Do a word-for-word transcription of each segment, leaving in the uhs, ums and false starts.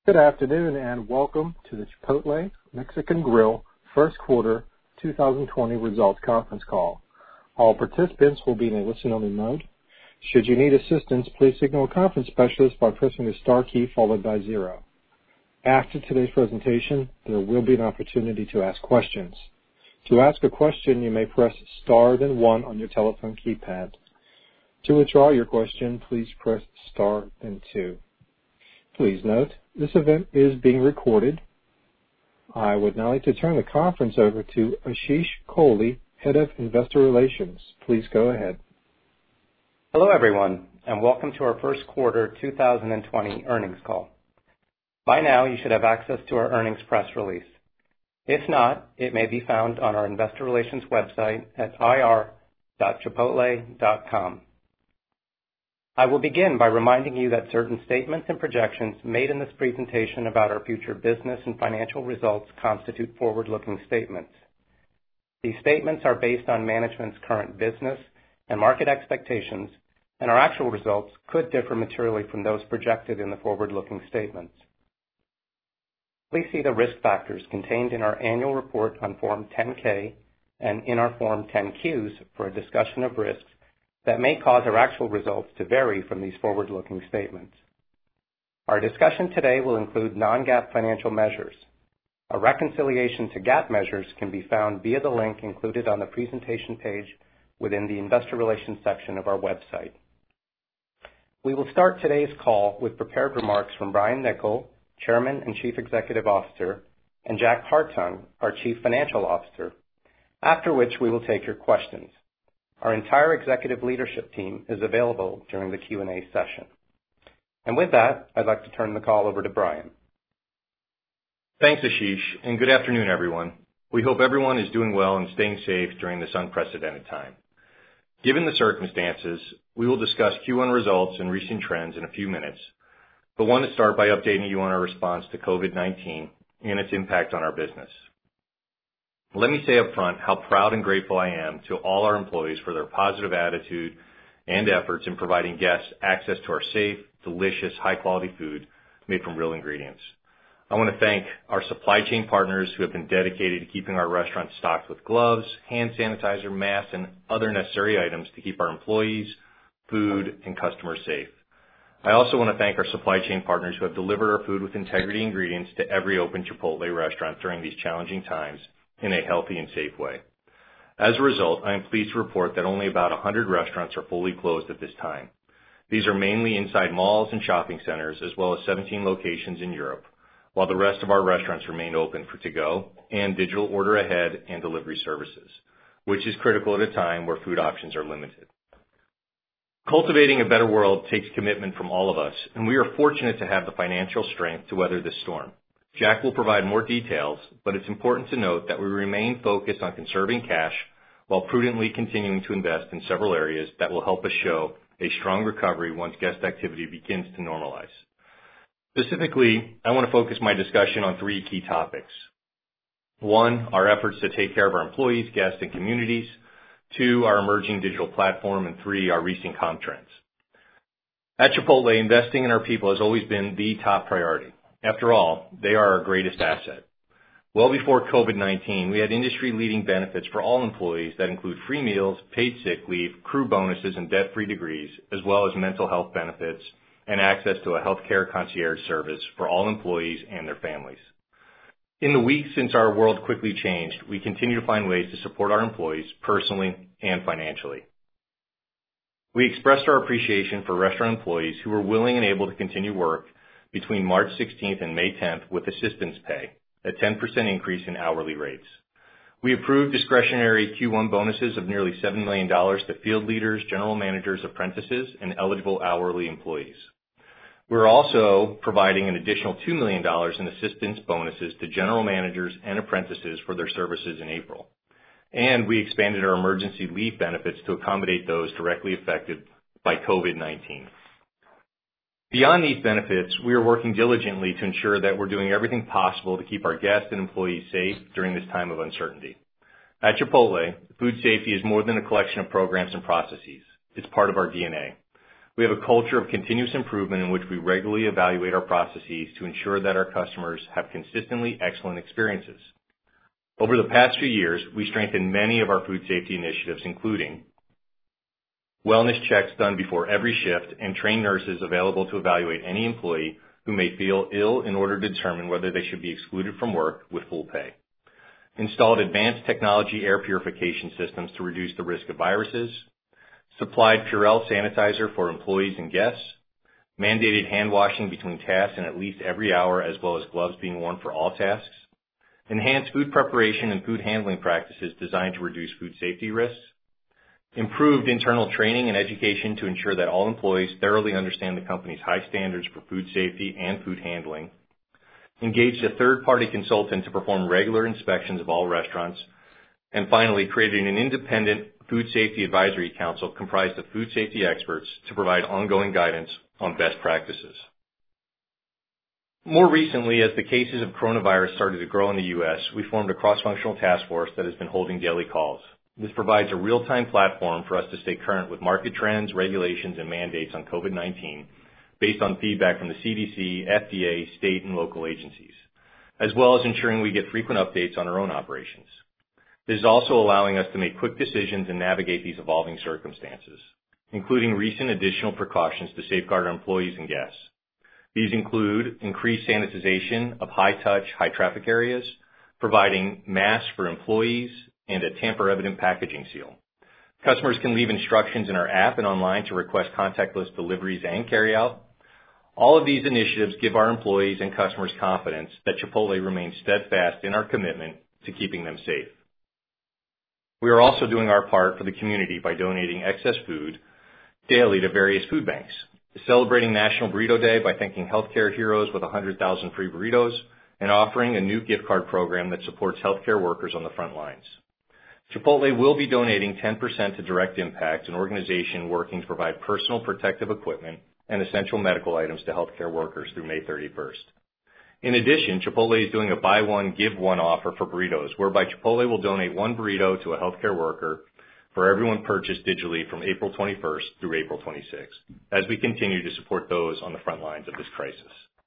Good afternoon and welcome to the Chipotle Mexican Grill First Quarter twenty twenty Results Conference Call. All participants will be in a listen-only mode. Should you need assistance, please signal a conference specialist by pressing the star key followed by zero. After today's presentation, there will be an opportunity to ask questions. To ask a question, you may press star then one on your telephone keypad. To withdraw your question, please press star then two. Please note, this event is being recorded. I would now like to turn the conference over to Ashish Kohli, Head of Investor Relations. Please go ahead. Hello, everyone, and welcome to our first quarter two thousand twenty earnings call. By now, you should have access to our earnings press release. If not, it may be found on our investor relations website at I R dot chipotle dot com. I will begin by reminding you that certain statements and projections made in this presentation about our future business and financial results constitute forward-looking statements. These statements are based on management's current business and market expectations, and our actual results could differ materially from those projected in the forward-looking statements. Please see the risk factors contained in our annual report on Form ten K and in our Form ten Qs for a discussion of risks that may cause our actual results to vary from these forward-looking statements. Our discussion today will include non-GAAP financial measures. A reconciliation to GAAP measures can be found via the link included on the presentation page within the Investor Relations section of our website. We will start today's call with prepared remarks from Brian Niccol, Chairman and Chief Executive Officer, and Jack Hartung, our Chief Financial Officer, after which we will take your questions. Our entire executive leadership team is available during the Q and A session. And with that, I'd like to turn the call over to Brian. Thanks, Ashish, and good afternoon, everyone. We hope everyone is doing well and staying safe during this unprecedented time. Given the circumstances, we will discuss Q one results and recent trends in a few minutes, but want to start by updating you on our response to COVID nineteen and its impact on our business. Let me say up front how proud and grateful I am to all our employees for their positive attitude and efforts in providing guests access to our safe, delicious, high-quality food made from real ingredients. I want to thank our supply chain partners who have been dedicated to keeping our restaurants stocked with gloves, hand sanitizer, masks, and other necessary items to keep our employees, food, and customers safe. I also want to thank our supply chain partners who have delivered our food with integrity ingredients to every open Chipotle restaurant during these challenging times in a healthy and safe way. As a result, I am pleased to report that only about one hundred restaurants are fully closed at this time. These are mainly inside malls and shopping centers, as well as seventeen locations in Europe, while the rest of our restaurants remain open for to-go and digital order ahead and delivery services, which is critical at a time where food options are limited. Cultivating a better world takes commitment from all of us, and we are fortunate to have the financial strength to weather this storm. Jack will provide more details, but it's important to note that we remain focused on conserving cash while prudently continuing to invest in several areas that will help us show a strong recovery once guest activity begins to normalize. Specifically, I want to focus my discussion on three key topics. One, our efforts to take care of our employees, guests, and communities. Two, our emerging digital platform. And three, our recent comp trends. At Chipotle, investing in our people has always been the top priority. After all, they are our greatest asset. Well before COVID nineteen, we had industry-leading benefits for all employees that include free meals, paid sick leave, crew bonuses, and debt-free degrees, as well as mental health benefits and access to a healthcare concierge service for all employees and their families. In the weeks since our world quickly changed, we continue to find ways to support our employees personally and financially. We expressed our appreciation for restaurant employees who were willing and able to continue work between March sixteenth and May tenth with assistance pay, a ten percent increase in hourly rates. We approved discretionary Q one bonuses of nearly seven million dollars to field leaders, general managers, apprentices, and eligible hourly employees. We're also providing an additional two million dollars in assistance bonuses to general managers and apprentices for their services in April. And we expanded our emergency leave benefits to accommodate those directly affected by COVID nineteen. Beyond these benefits, we are working diligently to ensure that we're doing everything possible to keep our guests and employees safe during this time of uncertainty. At Chipotle, food safety is more than a collection of programs and processes. It's part of our D N A. We have a culture of continuous improvement in which we regularly evaluate our processes to ensure that our customers have consistently excellent experiences. Over the past few years, we strengthened many of our food safety initiatives, including wellness checks done before every shift and trained nurses available to evaluate any employee who may feel ill in order to determine whether they should be excluded from work with full pay. Installed advanced technology air purification systems to reduce the risk of viruses. Supplied Purell sanitizer for employees and guests. Mandated hand washing between tasks and at least every hour, as well as gloves being worn for all tasks. Enhanced food preparation and food handling practices designed to reduce food safety risks. Improved internal training and education to ensure that all employees thoroughly understand the company's high standards for food safety and food handling. Engaged a third-party consultant to perform regular inspections of all restaurants. And finally, created an independent Food Safety Advisory Council comprised of food safety experts to provide ongoing guidance on best practices. More recently, as the cases of coronavirus started to grow in the U S, we formed a cross-functional task force that has been holding daily calls. This provides a real-time platform for us to stay current with market trends, regulations, and mandates on COVID nineteen based on feedback from the C D C, F D A, state, and local agencies, as well as ensuring we get frequent updates on our own operations. This is also allowing us to make quick decisions and navigate these evolving circumstances, including recent additional precautions to safeguard our employees and guests. These include increased sanitization of high-touch, high-traffic areas, providing masks for employees, and a tamper-evident packaging seal. Customers can leave instructions in our app and online to request contactless deliveries and carryout. All of these initiatives give our employees and customers confidence that Chipotle remains steadfast in our commitment to keeping them safe. We are also doing our part for the community by donating excess food daily to various food banks, celebrating National Burrito Day by thanking healthcare heroes with one hundred thousand free burritos, and offering a new gift card program that supports healthcare workers on the front lines. Chipotle will be donating ten percent to Direct Impact, an organization working to provide personal protective equipment and essential medical items to healthcare workers through May thirty-first. In addition, Chipotle is doing a buy one, give one offer for burritos, whereby Chipotle will donate one burrito to a healthcare worker for everyone purchased digitally from April twenty-first through April twenty-sixth, as we continue to support those on the front lines of this crisis.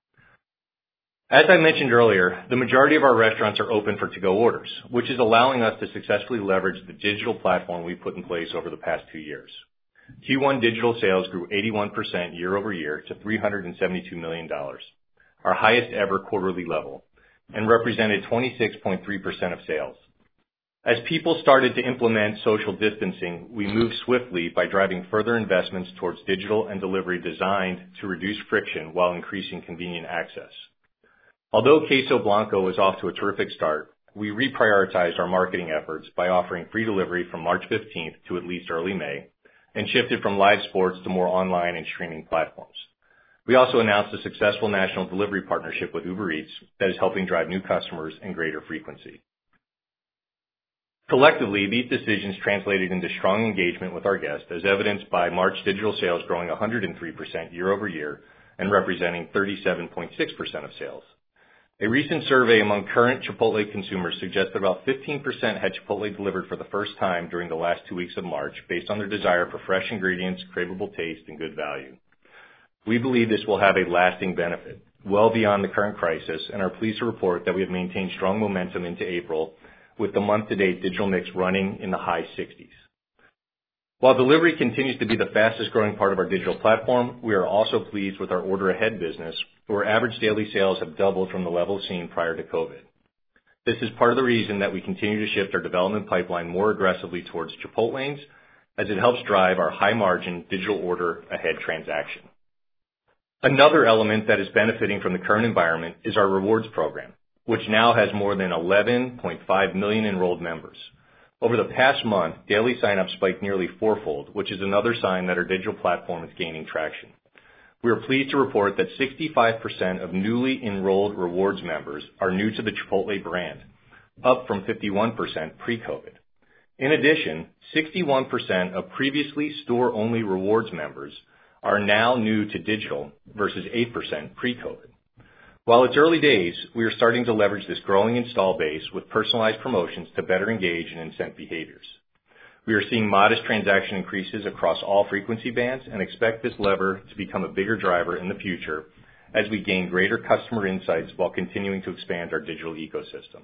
As I mentioned earlier, the majority of our restaurants are open for to-go orders, which is allowing us to successfully leverage the digital platform we put in place over the past two years. Q one digital sales grew eighty-one percent year over year to three hundred seventy-two million dollars, our highest ever quarterly level, and represented twenty-six point three percent of sales. As people started to implement social distancing, we moved swiftly by driving further investments towards digital and delivery designed to reduce friction while increasing convenient access. Although Queso Blanco was off to a terrific start, we reprioritized our marketing efforts by offering free delivery from March fifteenth to at least early May, and shifted from live sports to more online and streaming platforms. We also announced a successful national delivery partnership with Uber Eats that is helping drive new customers and greater frequency. Collectively, these decisions translated into strong engagement with our guests, as evidenced by March digital sales growing one hundred three percent year over year and representing thirty-seven point six percent of sales. A recent survey among current Chipotle consumers suggests that about fifteen percent had Chipotle delivered for the first time during the last two weeks of March based on their desire for fresh ingredients, craveable taste, and good value. We believe this will have a lasting benefit, well beyond the current crisis, and are pleased to report that we have maintained strong momentum into April, with the month-to-date digital mix running in the high sixties. While delivery continues to be the fastest growing part of our digital platform, we are also pleased with our order ahead business, where average daily sales have doubled from the levels seen prior to COVID. This is part of the reason that we continue to shift our development pipeline more aggressively towards Chipotlanes, as it helps drive our high margin digital order ahead transaction. Another element that is benefiting from the current environment is our rewards program, which now has more than eleven point five million enrolled members. Over the past month, daily sign-ups spiked nearly fourfold, which is another sign that our digital platform is gaining traction. We are pleased to report that sixty-five percent of newly enrolled rewards members are new to the Chipotle brand, up from fifty-one percent pre-COVID. In addition, sixty-one percent of previously store-only rewards members are now new to digital versus eight percent pre-COVID. While it's early days, we are starting to leverage this growing install base with personalized promotions to better engage and incent behaviors. We are seeing modest transaction increases across all frequency bands and expect this lever to become a bigger driver in the future as we gain greater customer insights while continuing to expand our digital ecosystem.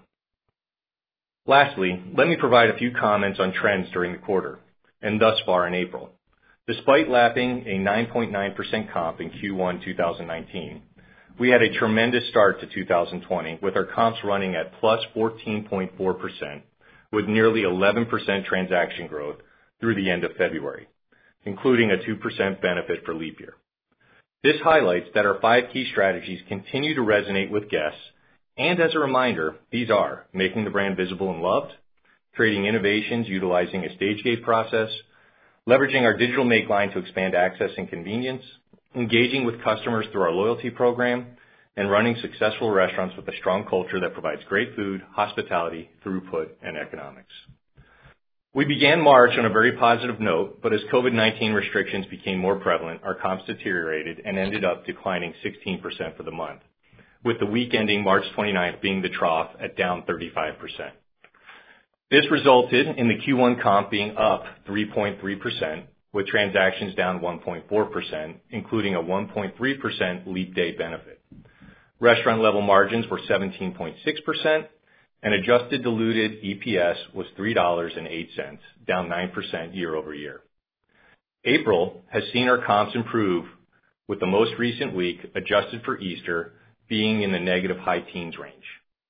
Lastly, let me provide a few comments on trends during the quarter and thus far in April. Despite lapping a nine point nine percent comp in Q one two thousand nineteen, we had a tremendous start to two thousand twenty with our comps running at plus fourteen point four percent with nearly eleven percent transaction growth through the end of February, including a two percent benefit for leap year. This highlights that our five key strategies continue to resonate with guests, and as a reminder, these are making the brand visible and loved, creating innovations utilizing a stage gate process, leveraging our digital make line to expand access and convenience, engaging with customers through our loyalty program, and running successful restaurants with a strong culture that provides great food, hospitality, throughput, and economics. We began March on a very positive note, but as COVID nineteen restrictions became more prevalent, our comps deteriorated and ended up declining sixteen percent for the month, with the week ending March twenty-ninth being the trough at down thirty-five percent. This resulted in the Q one comp being up three point three percent, with transactions down one point four percent, including a one point three percent leap day benefit. Restaurant level margins were seventeen point six percent, and adjusted diluted E P S was three dollars and eight cents, down nine percent year over year. April has seen our comps improve, with the most recent week, adjusted for Easter, being in the negative high teens range.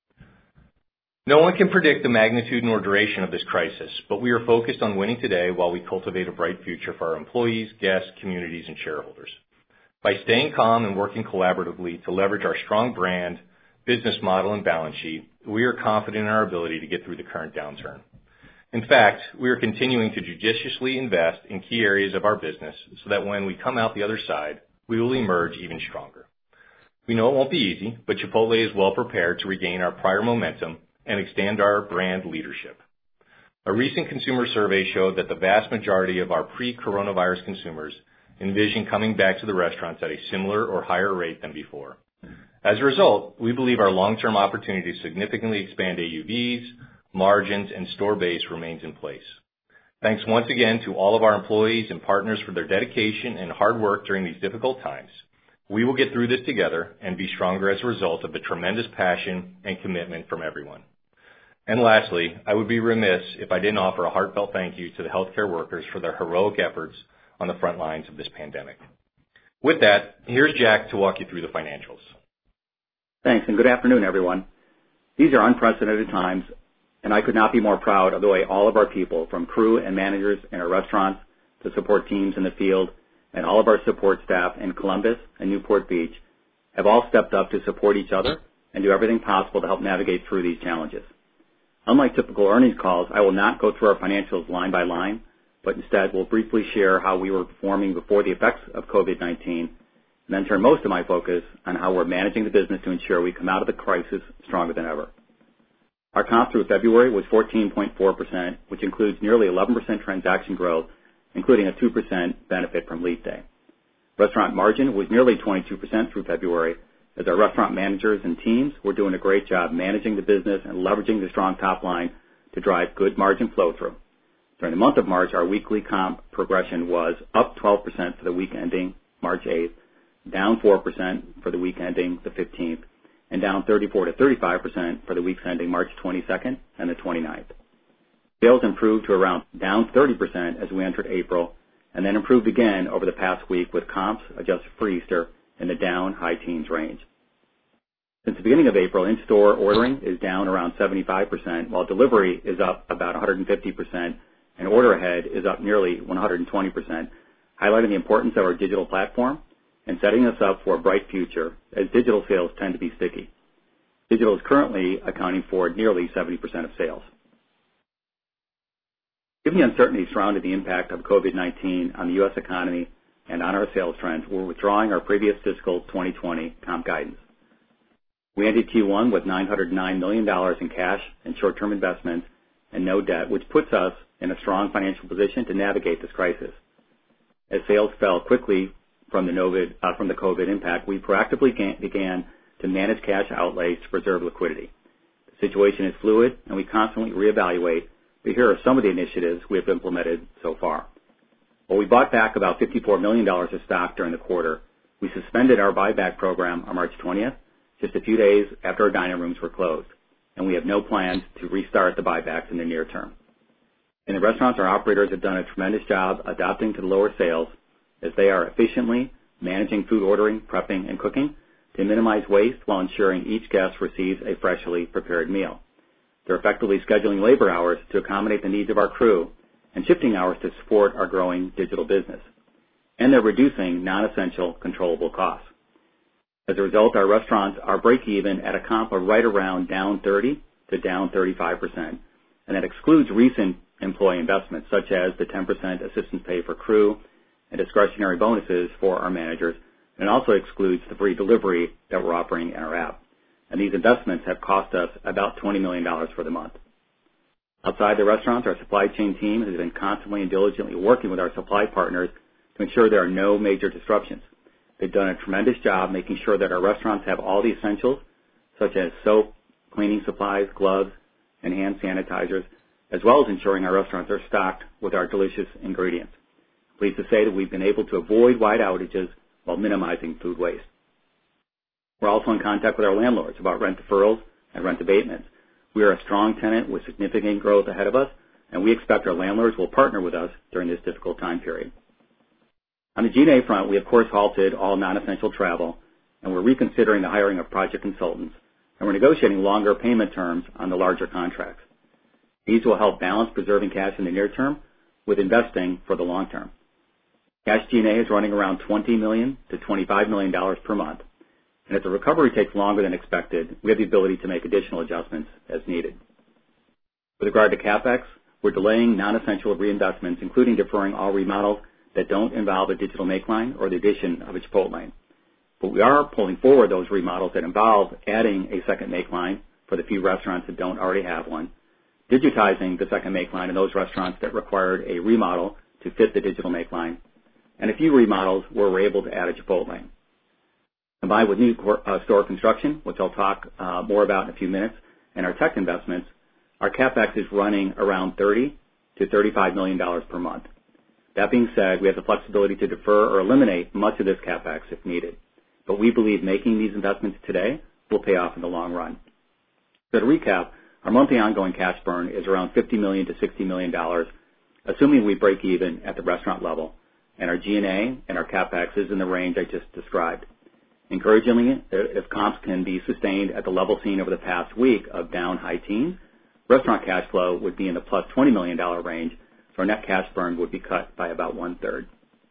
No one can predict the magnitude nor duration of this crisis, but we are focused on winning today while we cultivate a bright future for our employees, guests, communities, and shareholders. By staying calm and working collaboratively to leverage our strong brand, business model, and balance sheet, we are confident in our ability to get through the current downturn. In fact, we are continuing to judiciously invest in key areas of our business so that when we come out the other side, we will emerge even stronger. We know it won't be easy, but Chipotle is well prepared to regain our prior momentum and extend our brand leadership. A recent consumer survey showed that the vast majority of our pre-coronavirus consumers envision coming back to the restaurants at a similar or higher rate than before. As a result, we believe our long-term opportunity to significantly expand A U Vs, margins, and store base remains in place. Thanks once again to all of our employees and partners for their dedication and hard work during these difficult times. We will get through this together and be stronger as a result of the tremendous passion and commitment from everyone. And lastly, I would be remiss if I didn't offer a heartfelt thank you to the healthcare workers for their heroic efforts on the front lines of this pandemic. With that, here's Jack to walk you through the financials. Thanks, and good afternoon, everyone. These are unprecedented times, and I could not be more proud of the way all of our people, from crew and managers in our restaurants to support teams in the field, and all of our support staff in Columbus and Newport Beach, have all stepped up to support each other and do everything possible to help navigate through these challenges. Unlike typical earnings calls, I will not go through our financials line by line, but instead will briefly share how we were performing before the effects of COVID nineteen, and then turn most of my focus on how we're managing the business to ensure we come out of the crisis stronger than ever. Our comp through February was fourteen point four percent, which includes nearly eleven percent transaction growth, including a two percent benefit from leap day. Restaurant margin was nearly twenty-two percent through February, as our restaurant managers and teams were doing a great job managing the business and leveraging the strong top line to drive good margin flow through. During the month of March, our weekly comp progression was up twelve percent for the week ending March eighth, down four percent for the week ending the fifteenth, and down thirty-four to thirty-five percent for the weeks ending March twenty-second and the twenty-ninth. Sales improved to around down thirty percent as we entered April, and then improved again over the past week with comps adjusted for Easter in the down high teens range. Since the beginning of April, in-store ordering is down around seventy-five percent, while delivery is up about one hundred fifty percent, and order ahead is up nearly one hundred twenty percent, highlighting the importance of our digital platform and setting us up for a bright future, as digital sales tend to be sticky. Digital is currently accounting for nearly seventy percent of sales. Given the uncertainty surrounding the impact of COVID nineteen on the U S economy and on our sales trends, we're withdrawing our previous fiscal twenty twenty comp guidance. We ended Q one with nine hundred nine million dollars in cash and short-term investments and no debt, which puts us in a strong financial position to navigate this crisis. As sales fell quickly from the, COVID, uh, from the COVID impact, we proactively began to manage cash outlays to preserve liquidity. The situation is fluid, and we constantly reevaluate but here are some of the initiatives we have implemented so far. While we bought back about fifty-four million dollars of stock during the quarter, we suspended our buyback program on March twentieth, just a few days after our dining rooms were closed, and we have no plans to restart the buybacks in the near term. In the restaurants, our operators have done a tremendous job adapting to the lower sales as they are efficiently managing food ordering, prepping, and cooking to minimize waste while ensuring each guest receives a freshly prepared meal. They're effectively scheduling labor hours to accommodate the needs of our crew and shifting hours to support our growing digital business. And they're reducing non-essential controllable costs. As a result, our restaurants are break-even at a comp of right around down thirty to down thirty-five percent, and that excludes recent employee investments such as the ten percent assistance pay for crew and discretionary bonuses for our managers, and it also excludes the free delivery that we're offering in our app. And these investments have cost us about twenty million dollars for the month. Outside the restaurants, our supply chain team has been constantly and diligently working with our supply partners to ensure there are no major disruptions. They've done a tremendous job making sure that our restaurants have all the essentials, such as soap, cleaning supplies, gloves, and hand sanitizers, as well as ensuring our restaurants are stocked with our delicious ingredients. Pleased to say that we've been able to avoid wide outages while minimizing food waste. We're also in contact with our landlords about rent deferrals and rent abatements. We are a strong tenant with significant growth ahead of us, and we expect our landlords will partner with us during this difficult time period. On the G and A front, we of course halted all non-essential travel, and we're reconsidering the hiring of project consultants, and we're negotiating longer payment terms on the larger contracts. These will help balance preserving cash in the near term with investing for the long term. Cash G and A is running around twenty million dollars to twenty-five million dollars per month, and if the recovery takes longer than expected, we have the ability to make additional adjustments as needed. With regard to CapEx, we're delaying non-essential reinvestments, including deferring all remodels that don't involve a digital make line or the addition of a Chipotlane. But we are pulling forward those remodels that involve adding a second make line for the few restaurants that don't already have one, digitizing the second make line in those restaurants that required a remodel to fit the digital make line, and a few remodels where we're able to add a Chipotlane. Combined with new uh, store construction, which I'll talk uh, more about in a few minutes, and our tech investments, our CapEx is running around thirty to thirty-five million dollars per month. That being said, we have the flexibility to defer or eliminate much of this CapEx if needed, but we believe making these investments today will pay off in the long run. So to recap, our monthly ongoing cash burn is around fifty million dollars to sixty million dollars, assuming we break even at the restaurant level, and our G and A and our CapEx is in the range I just described. Encouragingly, if comps can be sustained at the level seen over the past week of down high teens, restaurant cash flow would be in the plus twenty million dollars range, so our net cash burn would be cut by about one-third.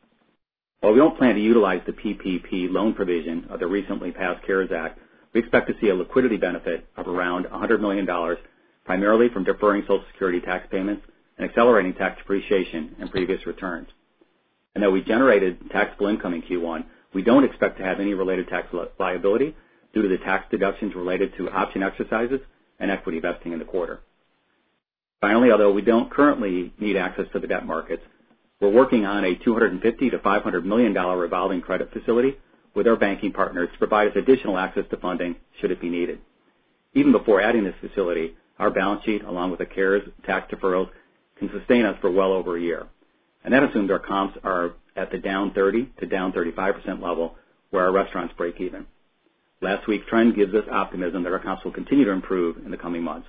While we don't plan to utilize the P P P loan provision of the recently passed CARES Act, we expect to see a liquidity benefit of around one hundred million dollars, primarily from deferring Social Security tax payments and accelerating tax depreciation in previous returns. And though we generated taxable income in Q one, we don't expect to have any related tax liability due to the tax deductions related to option exercises and equity vesting in the quarter. Finally, although we don't currently need access to the debt markets, we're working on a two hundred fifty to five hundred million dollars revolving credit facility with our banking partners to provide us additional access to funding should it be needed. Even before adding this facility, our balance sheet, along with the CARES tax deferrals, can sustain us for well over a year. And that assumes our comps are at the down thirty to down thirty-five percent level where our restaurants break even. Last week's trend gives us optimism that our comps will continue to improve in the coming months.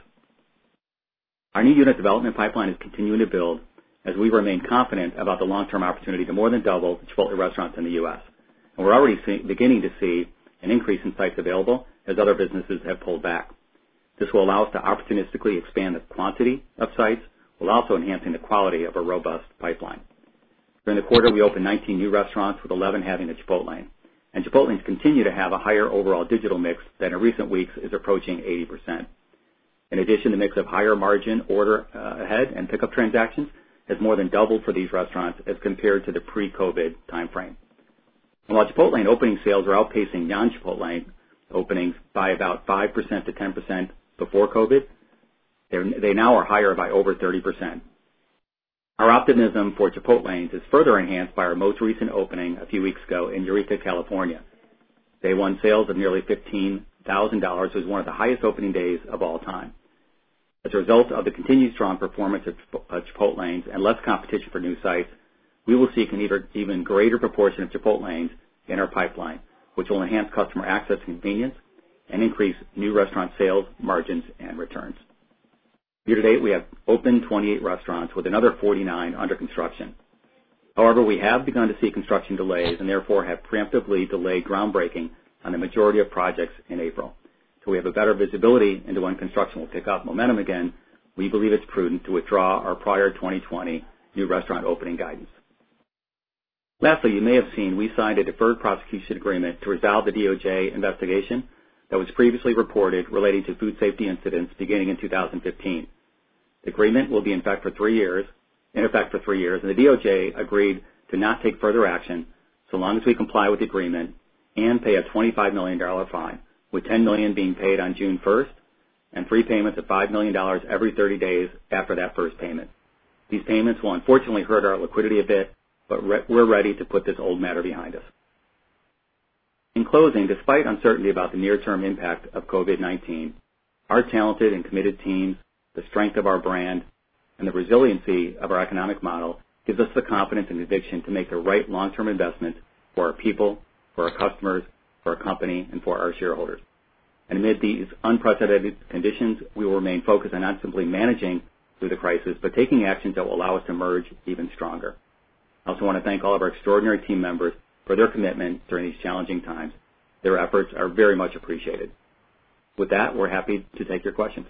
Our new unit development pipeline is continuing to build as we remain confident about the long-term opportunity to more than double Chipotle restaurants in the U S. And we're already see, beginning to see an increase in sites available as other businesses have pulled back. This will allow us to opportunistically expand the quantity of sites while also enhancing the quality of a robust pipeline. During the quarter, we opened nineteen new restaurants, with eleven having a Chipotlane. And Chipotlanes continue to have a higher overall digital mix that in recent weeks is approaching eighty percent. In addition, the mix of higher margin order uh, ahead and pickup transactions has more than doubled for these restaurants as compared to the pre-COVID timeframe. And while Chipotlane opening sales are outpacing non-Chipotlane openings by about five percent to ten percent before COVID, they now are higher by over thirty percent. Our optimism for Chipotlanes is further enhanced by our most recent opening a few weeks ago in Eureka, California. Day one sales of nearly fifteen thousand dollars was one of the highest opening days of all time. As a result of the continued strong performance of Chipotlanes and less competition for new sites, we will seek an even greater proportion of Chipotlanes in our pipeline, which will enhance customer access and convenience and increase new restaurant sales, margins, and returns. Year to date, we have opened twenty-eight restaurants with another forty-nine under construction. However, we have begun to see construction delays and therefore have preemptively delayed groundbreaking on the majority of projects in April. So we have a better visibility into when construction will pick up momentum again. We believe it's prudent to withdraw our prior twenty twenty new restaurant opening guidance. Lastly, you may have seen we signed a deferred prosecution agreement to resolve the D O J investigation that was previously reported relating to food safety incidents beginning in two thousand fifteen. The agreement will be in effect for three years, in effect for three years, and the D O J agreed to not take further action so long as we comply with the agreement and pay a twenty-five million dollars fine, with ten million dollars being paid on June first and three payments of five million dollars every thirty days after that first payment. These payments will unfortunately hurt our liquidity a bit, but re- we're ready to put this old matter behind us. In closing, despite uncertainty about the near-term impact of COVID nineteen, our talented and committed teams, the strength of our brand, and the resiliency of our economic model gives us the confidence and conviction to make the right long-term investments for our people, for our customers, for our company, and for our shareholders. And amid these unprecedented conditions, we will remain focused on not simply managing through the crisis, but taking actions that will allow us to emerge even stronger. I also want to thank all of our extraordinary team members for their commitment during these challenging times. Their efforts are very much appreciated. With that, we're happy to take your questions.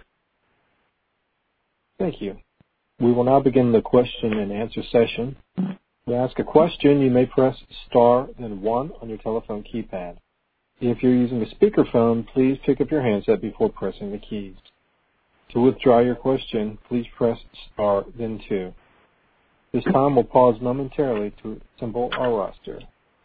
Thank you. We will now begin the question and answer session. To ask a question, you may press star then one on your telephone keypad. If you're using a speakerphone, please pick up your handset before pressing the keys. To withdraw your question, please press star then two. This time we'll pause momentarily to assemble our roster.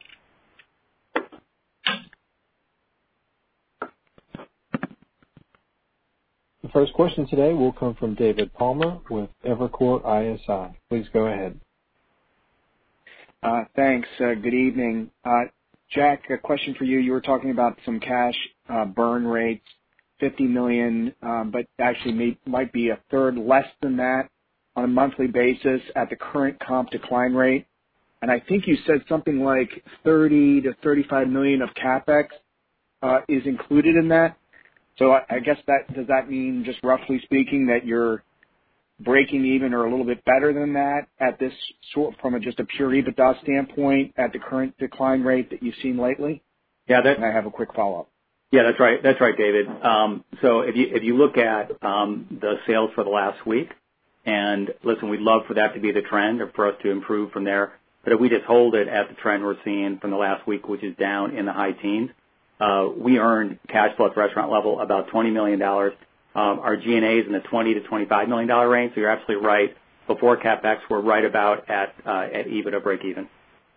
The first question today will come from David Palmer with Evercore I S I. Please go ahead. Uh, thanks. Uh, good evening. Uh, Jack, a question for you. You were talking about some cash uh, burn rates, fifty million dollars, um, but actually may, might be a third less than that on a monthly basis at the current comp decline rate. And I think you said something like thirty to thirty-five million of CapEx uh, is included in that. So I, I guess that, does that mean, just roughly speaking, that you're breaking even or a little bit better than that at this sort from a, just a pure EBITDA standpoint at the current decline rate that you've seen lately? Yeah, that, and I have a quick follow-up. Yeah, that's right. That's right, David. Um, so if you if you look at um, the sales for the last week, and listen, we'd love for that to be the trend or for us to improve from there. But if we just hold it at the trend we're seeing from the last week, which is down in the high teens, uh, we earned cash flow at the restaurant level about twenty million dollars. Um, our G and A is in the twenty to twenty-five million dollars range. So you're absolutely right. Before CapEx, we're right about at uh, at EBITDA break even.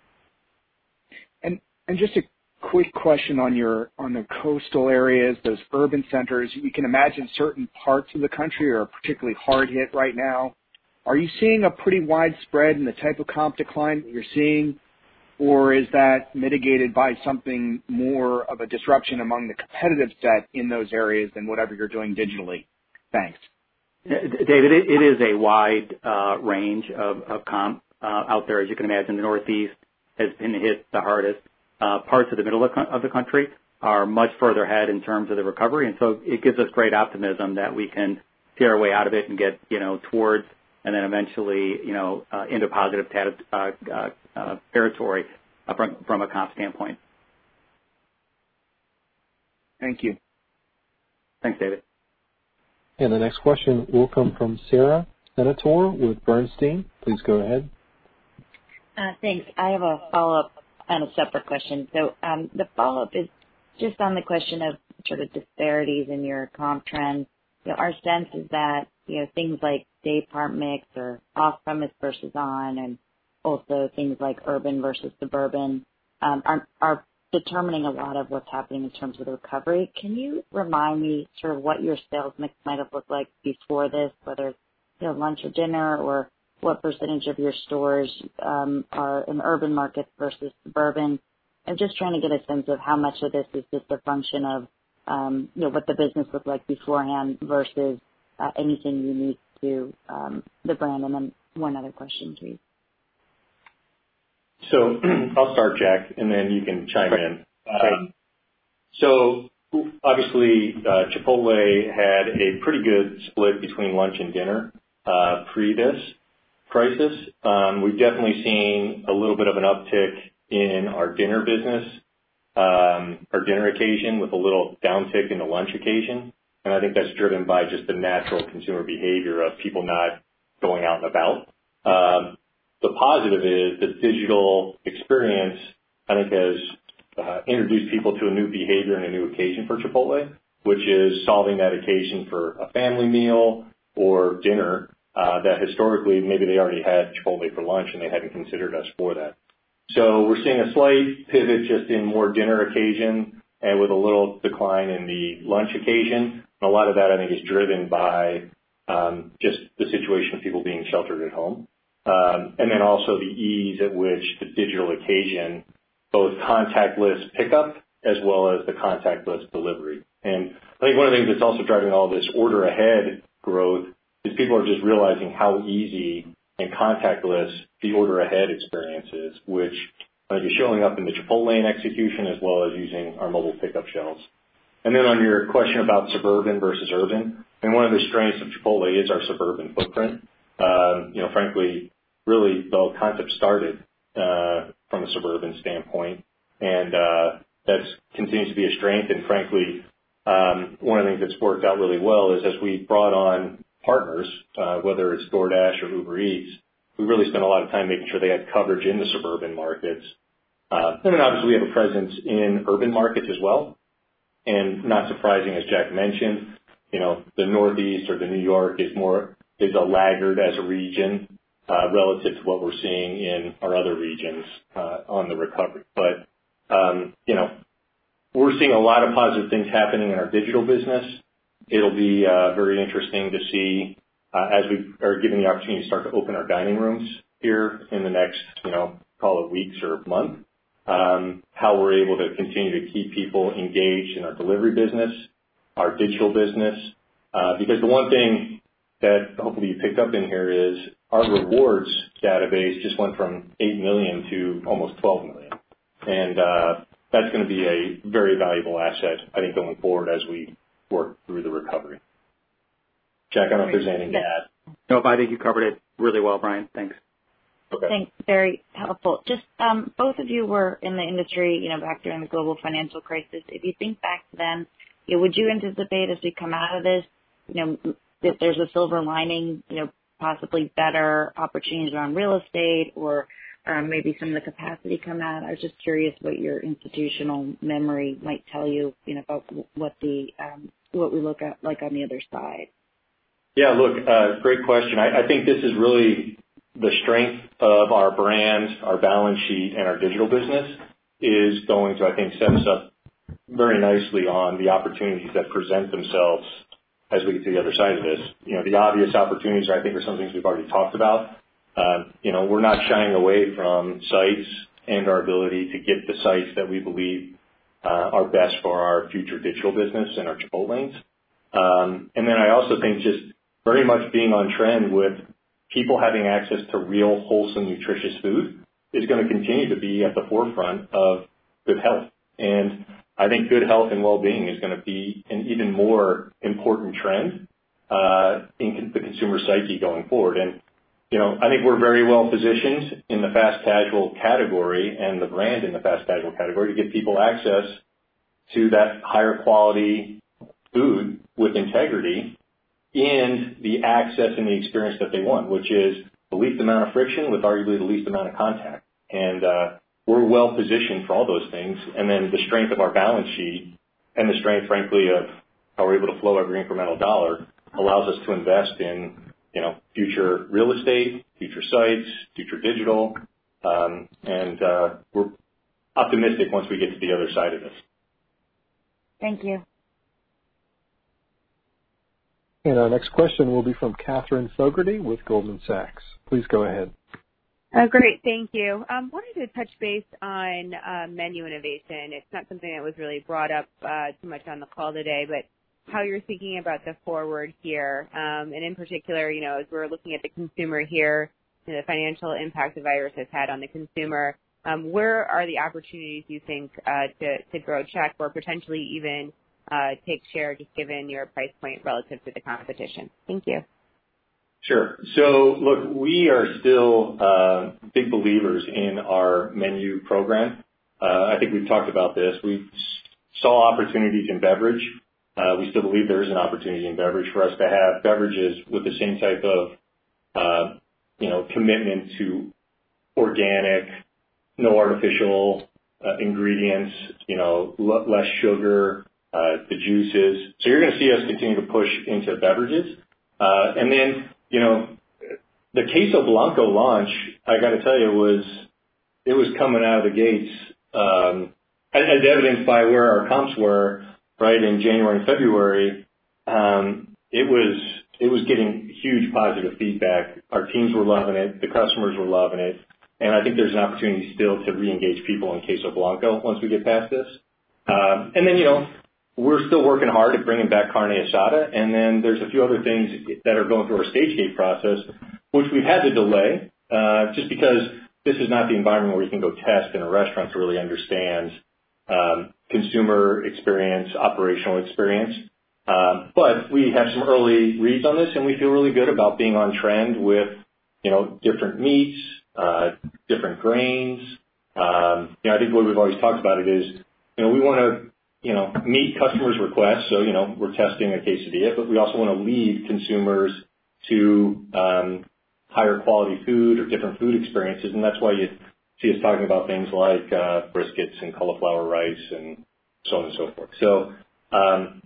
And and just a quick question on your on the coastal areas, those urban centers. You can imagine certain parts of the country are particularly hard hit right now. Are you seeing a pretty wide spread in the type of comp decline that you're seeing, or is that mitigated by something more of a disruption among the competitive set in those areas than whatever you're doing digitally? Thanks. David, it, it is a wide uh, range of, of comp uh, out there. As you can imagine, the Northeast has been hit the hardest. Uh, parts of the middle of the country are much further ahead in terms of the recovery, and so it gives us great optimism that we can see our way out of it and get, you know, towards and then eventually, you know, uh, into positive uh, uh, uh, territory uh, from, from a comp standpoint. Thank you. Thanks, David. And the next question will come from Sara Senatore with Bernstein. Please go ahead. Uh, thanks. I have a follow-up on a separate question. So um, the follow-up is just on the question of sort of disparities in your comp trends. You know, our sense is that, you know, things like day part mix or off-premise versus on, and also things like urban versus suburban um, are, are determining a lot of what's happening in terms of the recovery. Can you remind me sort of what your sales mix might have looked like before this, whether it's, you know, lunch or dinner, or what percentage of your stores um, are in urban markets versus suburban? I'm just trying to get a sense of how much of this is just a function of, um, you know, what the business looked like beforehand versus uh, anything unique to um, the brand? And then one other question, please. So I'll start, Jack, and then you can chime in. Um, so obviously, uh, Chipotle had a pretty good split between lunch and dinner uh, pre this crisis. Um, we've definitely seen a little bit of an uptick in our dinner business, um, our dinner occasion, with a little downtick in the lunch occasion. And I think that's driven by just the natural consumer behavior of people not going out and about. Um, the positive is the digital experience, I think, has uh, introduced people to a new behavior and a new occasion for Chipotle, which is solving that occasion for a family meal or dinner uh, that historically maybe they already had Chipotle for lunch and they hadn't considered us for that. So we're seeing a slight pivot just in more dinner occasion and with a little decline in the lunch occasion. And a lot of that, I think, is driven by um, just the situation of people being sheltered at home. Um, and then also the ease at which the digital occasion, both contactless pickup as well as the contactless delivery. And I think one of the things that's also driving all this order ahead growth is people are just realizing how easy and contactless the order ahead experience is, which I think is showing up in the Chipotlane execution as well as using our mobile pickup shelves. And then on your question about suburban versus urban, and one of the strengths of Chipotle is our suburban footprint. Um, you know, frankly, really the concept started uh, from a suburban standpoint, and uh, that continues to be a strength. And frankly, um, one of the things that's worked out really well is as we brought on partners, uh, whether it's DoorDash or Uber Eats, we really spent a lot of time making sure they had coverage in the suburban markets. Uh, and then obviously we have a presence in urban markets as well. And not surprising, as Jack mentioned, you know, the Northeast or the New York is more, is a laggard as a region, uh, relative to what we're seeing in our other regions, uh, on the recovery. But, um, you know, we're seeing a lot of positive things happening in our digital business. It'll be, uh, very interesting to see, uh, as we are given the opportunity to start to open our dining rooms here in the next, you know, call it weeks or month. Um, how we're able to continue to keep people engaged in our delivery business, our digital business, uh, because the one thing that hopefully you picked up in here is our rewards database just went from eight million to almost twelve million. And, uh, that's going to be a very valuable asset, I think, going forward as we work through the recovery. Jack, I don't know if there's anything to add. Nope, I think you covered it really well, Brian. Thanks. Okay. Thanks. Very helpful. Just um, both of you were in the industry, you know, back during the global financial crisis. If you think back to then, you know, would you anticipate as we come out of this, you know, that there's a silver lining, you know, possibly better opportunities around real estate or um, maybe some of the capacity come out? I was just curious what your institutional memory might tell you, you know, about what the um, what we look at like on the other side. Yeah, look, uh, great question. I, I think this is really the strength of our brand, our balance sheet, and our digital business is going to, I think, set us up very nicely on the opportunities that present themselves as we get to the other side of this. You know, the obvious opportunities, I think, are some things we've already talked about. Uh, you know, we're not shying away from sites and our ability to get the sites that we believe uh, are best for our future digital business and our Chipotlanes. Um, and then I also think just very much being on trend with people having access to real, wholesome, nutritious food is going to continue to be at the forefront of good health. And I think good health and well-being is going to be an even more important trend uh, in the consumer psyche going forward. And, you know, I think we're very well positioned in the fast casual category and the brand in the fast casual category to give people access to that higher quality food with integrity and the access and the experience that they want, which is the least amount of friction with arguably the least amount of contact. And uh, we're well positioned for all those things. And then the strength of our balance sheet and the strength, frankly, of how we're able to flow every incremental dollar allows us to invest in, you know, future real estate, future sites, future digital. Um, and uh, we're optimistic once we get to the other side of this. Thank you. And our next question will be from Catherine Fogarty with Goldman Sachs. Please go ahead. Uh, great, thank you. Um, wanted to touch base on uh, menu innovation. It's not something that was really brought up uh, too much on the call today, but how you're thinking about the forward here, um, and in particular, you know, as we're looking at the consumer here, you know, the financial impact the virus has had on the consumer. Um, where are the opportunities you think uh, to, to grow check or potentially even uh, take share, just given your price point relative to the competition? Thank you. Sure. So, look, we are still uh, big believers in our menu program. Uh, I think we've talked about this. We saw opportunities in beverage. Uh, we still believe there is an opportunity in beverage for us to have beverages with the same type of, uh, you know, commitment to organic, no artificial uh, ingredients, you know, l- less sugar, uh, the juices. So you're going to see us continue to push into beverages. Uh, and then, you know, the Queso Blanco launch, I got to tell you, was it was coming out of the gates, um, as, as evidenced by where our comps were, right, in January and February. Um, it was it was getting huge positive feedback. Our teams were loving it. The customers were loving it. And I think there's an opportunity still to re-engage people in Queso Blanco once we get past this. Um, and then, you know, we're still working hard at bringing back carne asada. And then there's a few other things that are going through our stage gate process, which we've had to delay uh, just because this is not the environment where you can go test in a restaurant to really understand um, consumer experience, operational experience. Um, but we have some early reads on this, and we feel really good about being on trend with, you know, different meats, uh, different grains. Um, you know, I think what we've always talked about it is, you know, we want to, you know, meet customers' requests. So, you know, we're testing a quesadilla, but we also want to lead consumers to um, higher quality food or different food experiences. And that's why you see us talking about things like uh, briskets and cauliflower rice and so on and so forth. So um,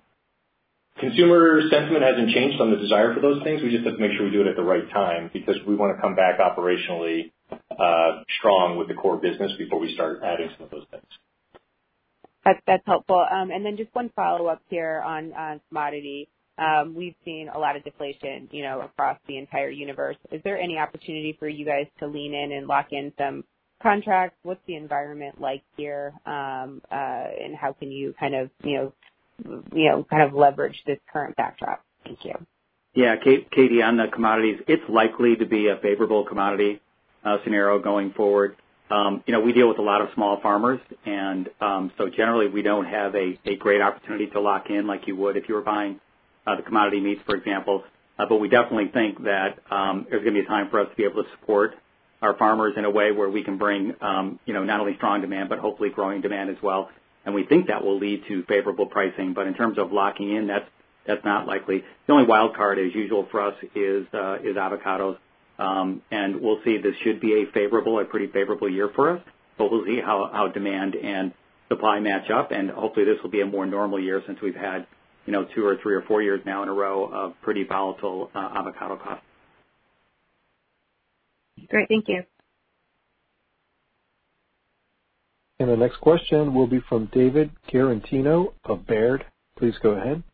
consumer sentiment hasn't changed on the desire for those things. We just have to make sure we do it at the right time because we want to come back operationally uh, strong with the core business before we start adding some of those things. That's, that's helpful. Um, and then just one follow-up here on, on commodity. Um, we've seen a lot of deflation, you know, across the entire universe. Is there any opportunity for you guys to lean in and lock in some contracts? What's the environment like here, um, uh, and how can you kind of, you know, you know, kind of leverage this current backdrop? Thank you. Yeah, Katie, on the commodities, it's likely to be a favorable commodity uh, scenario going forward. Um, you know, we deal with a lot of small farmers, and um, so generally we don't have a, a great opportunity to lock in like you would if you were buying uh, the commodity meats, for example. Uh, but we definitely think that um, there's going to be a time for us to be able to support our farmers in a way where we can bring, um, you know, not only strong demand, but hopefully growing demand as well. And we think that will lead to favorable pricing. But in terms of locking in, that's that's not likely. The only wild card, as usual for us, is uh, is avocados. Um, and we'll see. This should be a favorable, a pretty favorable year for us. But we'll see how, how demand and supply match up. And hopefully this will be a more normal year since we've had, you know, two or three or four years now in a row of pretty volatile uh, avocado costs. Great. Thank you. And the next question will be from David Garantino of Baird. Please go ahead.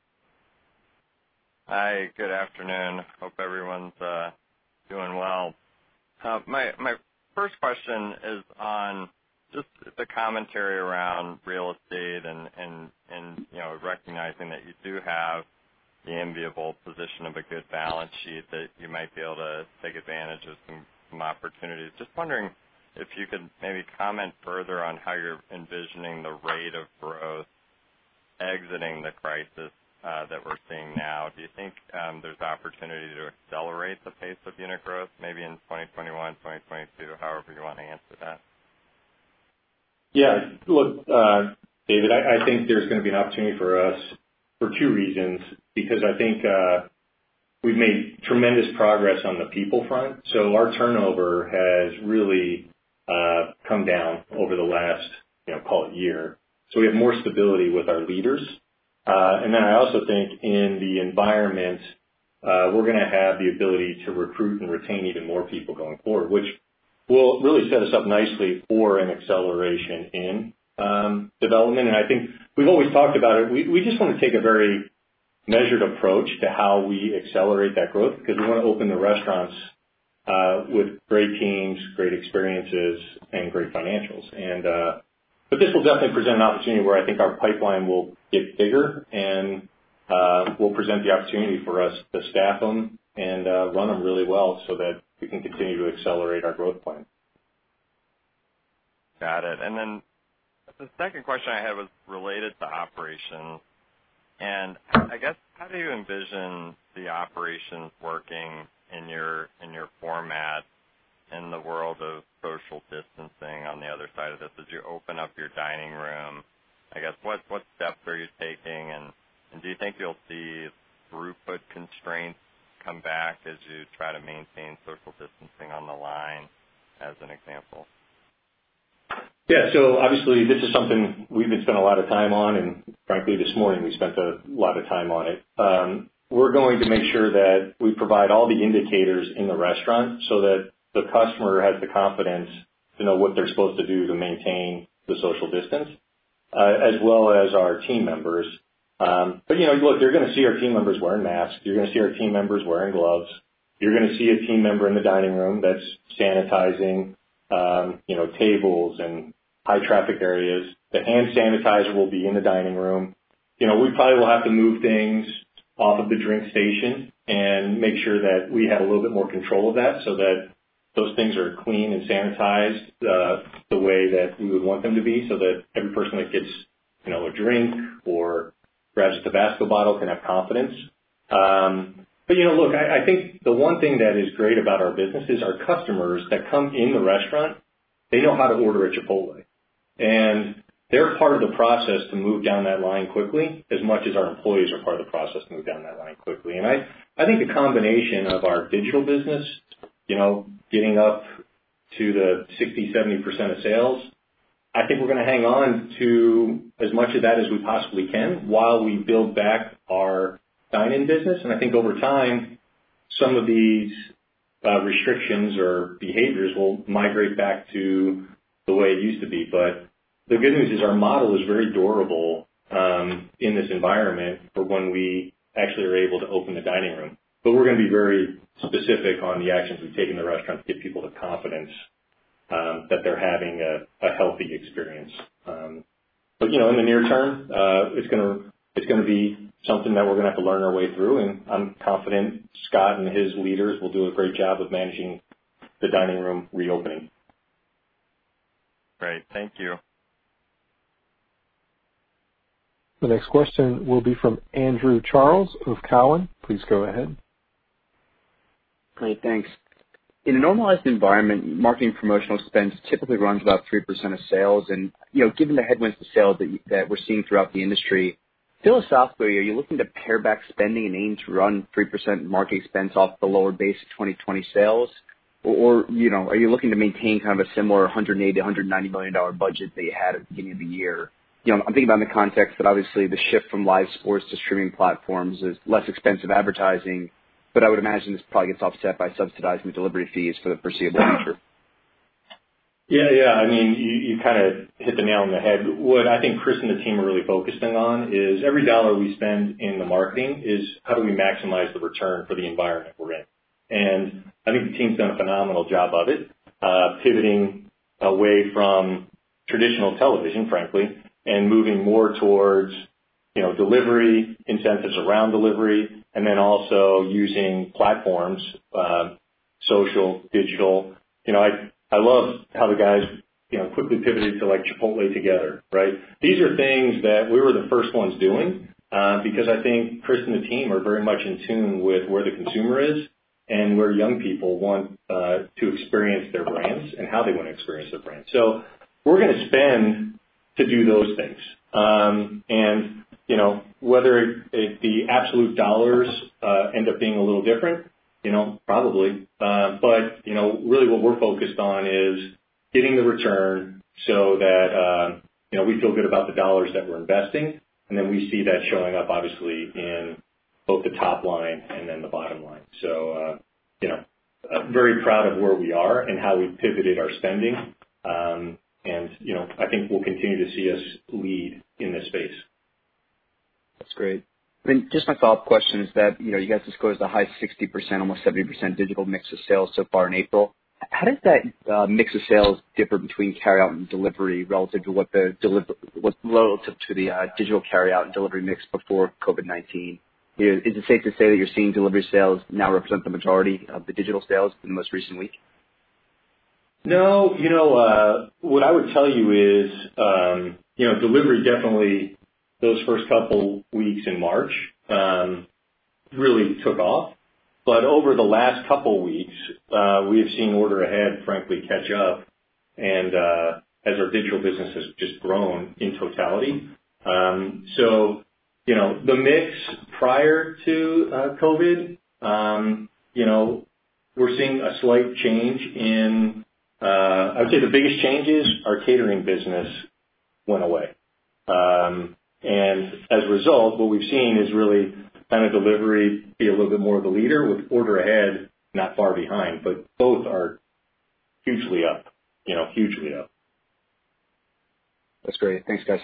Hi, good afternoon. Hope everyone's uh, doing well. Uh, my my first question is on just the commentary around real estate and, and, and you know, recognizing that you do have the enviable position of a good balance sheet that you might be able to take advantage of some, some opportunities. Just wondering if you could maybe comment further on how you're envisioning the rate of growth exiting the crisis uh, that we're seeing now. Do you think um, there's opportunity to accelerate the pace of unit growth, maybe in twenty twenty-one, twenty twenty-two, however you want to answer that? Yeah, look, uh, David, I, I think there's going to be an opportunity for us for two reasons, because I think uh, we've made tremendous progress on the people front. So our turnover has really uh, come down over the last, you know, call it year. So we have more stability with our leaders. Uh, and then I also think in the environment, uh, we're going to have the ability to recruit and retain even more people going forward, which will really set us up nicely for an acceleration in um, development. And I think we've always talked about it. We, we just want to take a very measured approach to how we accelerate that growth, because we want to open the restaurants uh, with great teams, great experiences, and great financials. And uh, but this will definitely present an opportunity where I think our pipeline will get bigger, and uh, will present the opportunity for us to staff them and uh, run them really well so that we can continue to accelerate our growth plan. Got it. And then the second question I had was related to operations. And I guess, how do you envision the operations working in your in your format in the world of social distancing on the other side of this? As you open up your dining room, I guess, what, what steps are you taking? And, and do you think you'll see throughput constraints come back as you try to maintain social distancing on the line, as an example? Yeah, so obviously this is something we've been spending a lot of time on, and frankly this morning we spent a lot of time on it. Um, we're going to make sure that we provide all the indicators in the restaurant so that the customer has the confidence to know what they're supposed to do to maintain the social distance, uh, as well as our team members. Um, but, you know, look, you're going to see our team members wearing masks. You're going to see our team members wearing gloves. You're going to see a team member in the dining room that's sanitizing, um, you know, tables and high traffic areas. The hand sanitizer will be in the dining room. You know, we probably will have to move things off of the drink station and make sure that we have a little bit more control of that so that those things are clean and sanitized uh, the way that we would want them to be so that every person that gets, you know, a drink or grabs a Tabasco bottle can have confidence. Um, but, you know, look, I, I think the one thing that is great about our business is our customers that come in the restaurant, they know how to order at Chipotle. And they're part of the process to move down that line quickly as much as our employees are part of the process to move down that line quickly. And I, I think the combination of our digital business, you know, getting up to the sixty, seventy percent of sales, I think we're going to hang on to as much of that as we possibly can while we build back our dine-in business. And I think over time, some of these uh, restrictions or behaviors will migrate back to the way it used to be. But the good news is our model is very durable um, in this environment for when we actually are able to open the dining room. But we're going to be very specific on the actions we take in the restaurant to give people the confidence um, that they're having a, a healthy experience. Um, but you know, in the near term, uh, it's going to it's going to be something that we're going to have to learn our way through. And I'm confident Scott and his leaders will do a great job of managing the dining room reopening. Great, thank you. The next question will be from Andrew Charles of Cowen. Please go ahead. Great, thanks. In a normalized environment, marketing promotional spend typically runs about three percent of sales. And, you know, given the headwinds to sales that, that we're seeing throughout the industry, philosophically, are you looking to pare back spending and aim to run three percent marketing expense off the lower base of twenty twenty sales? Or, you know, are you looking to maintain kind of a similar one hundred eighty to one hundred ninety million dollars budget that you had at the beginning of the year? You know, I'm thinking about in the context that obviously the shift from live sports to streaming platforms is less expensive advertising, but I would imagine this probably gets offset by subsidizing the delivery fees for the foreseeable future. Yeah, yeah. I mean, you, you kind of hit the nail on the head. What I think Chris and the team are really focusing on is every dollar we spend in the marketing is how do we maximize the return for the environment we're in. And I think the team's done a phenomenal job of it, uh, pivoting away from traditional television, frankly, and moving more towards, you know, delivery, incentives around delivery, and then also using platforms, uh, social, digital. You know, I, I love how the guys, you know, quickly pivoted to like Chipotle Together, right? These are things that we were the first ones doing, uh, because I think Chris and the team are very much in tune with where the consumer is and where young people want, uh, to experience their brands and how they want to experience their brands. So we're going to spend to do those things. Um, and, you know, whether it, it, the absolute dollars uh, end up being a little different, you know, probably. Uh, but, you know, really what we're focused on is getting the return so that, uh, you know, we feel good about the dollars that we're investing. And then we see that showing up, obviously, in both the top line and then the bottom line. So, uh, you know, I'm very proud of where we are and how we've pivoted our spending. Um, And, you know, I think we'll continue to see us lead in this space. That's great. I mean, just my follow-up question is that, you know, you guys disclosed a high sixty percent, almost seventy percent digital mix of sales so far in April. how does that uh, mix of sales differ between carryout and delivery relative to what the deliver what's relative to the uh, digital carryout and delivery mix before COVID nineteen? Is it safe to say that you're seeing delivery sales now represent the majority of the digital sales in the most recent week? No, you know, uh, what I would tell you is, um, you know, delivery definitely those first couple weeks in March um, really took off. But over the last couple weeks, uh, we have seen order ahead, frankly, catch up, and uh, as our digital business has just grown in totality. Um, so, you know, the mix prior to uh, COVID, um, you know, we're seeing a slight change in, uh, I would say the biggest change is our catering business went away. Um, and as a result, what we've seen is really kind of delivery be a little bit more of the leader with order ahead not far behind, but both are hugely up, you know, hugely up. That's great. Thanks, guys.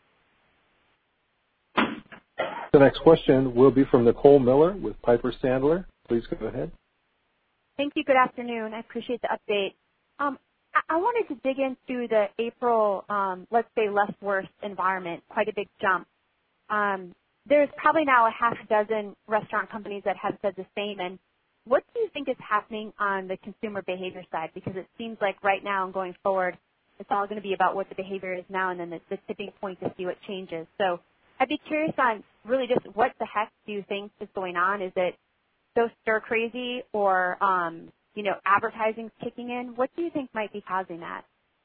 The next question will be from Nicole Miller with Piper Sandler. Please go ahead. Thank you. Good afternoon. I appreciate the update. Um, I-, I wanted to dig into the April, um, let's say, less worse environment, quite a big jump. Um, there's probably now a half dozen restaurant companies that have said the same. And what do you think is happening on the consumer behavior side? Because it seems like right now and going forward, it's all going to be about what the behavior is now and then the, the tipping point to see what changes. So I'd be curious on really just what the heck do you think is going on? Is it so stir crazy or, um, you know, advertising's kicking in? What do you think might be causing that?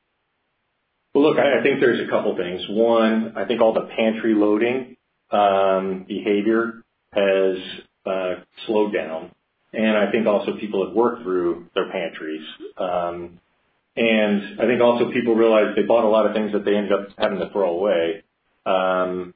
Well, look, I, I think there's a couple things. One, I think all the pantry loading um, behavior has uh, slowed down. And I think also people have worked through their pantries. Um, and I think also people realized they bought a lot of things that they ended up having to throw away. Um,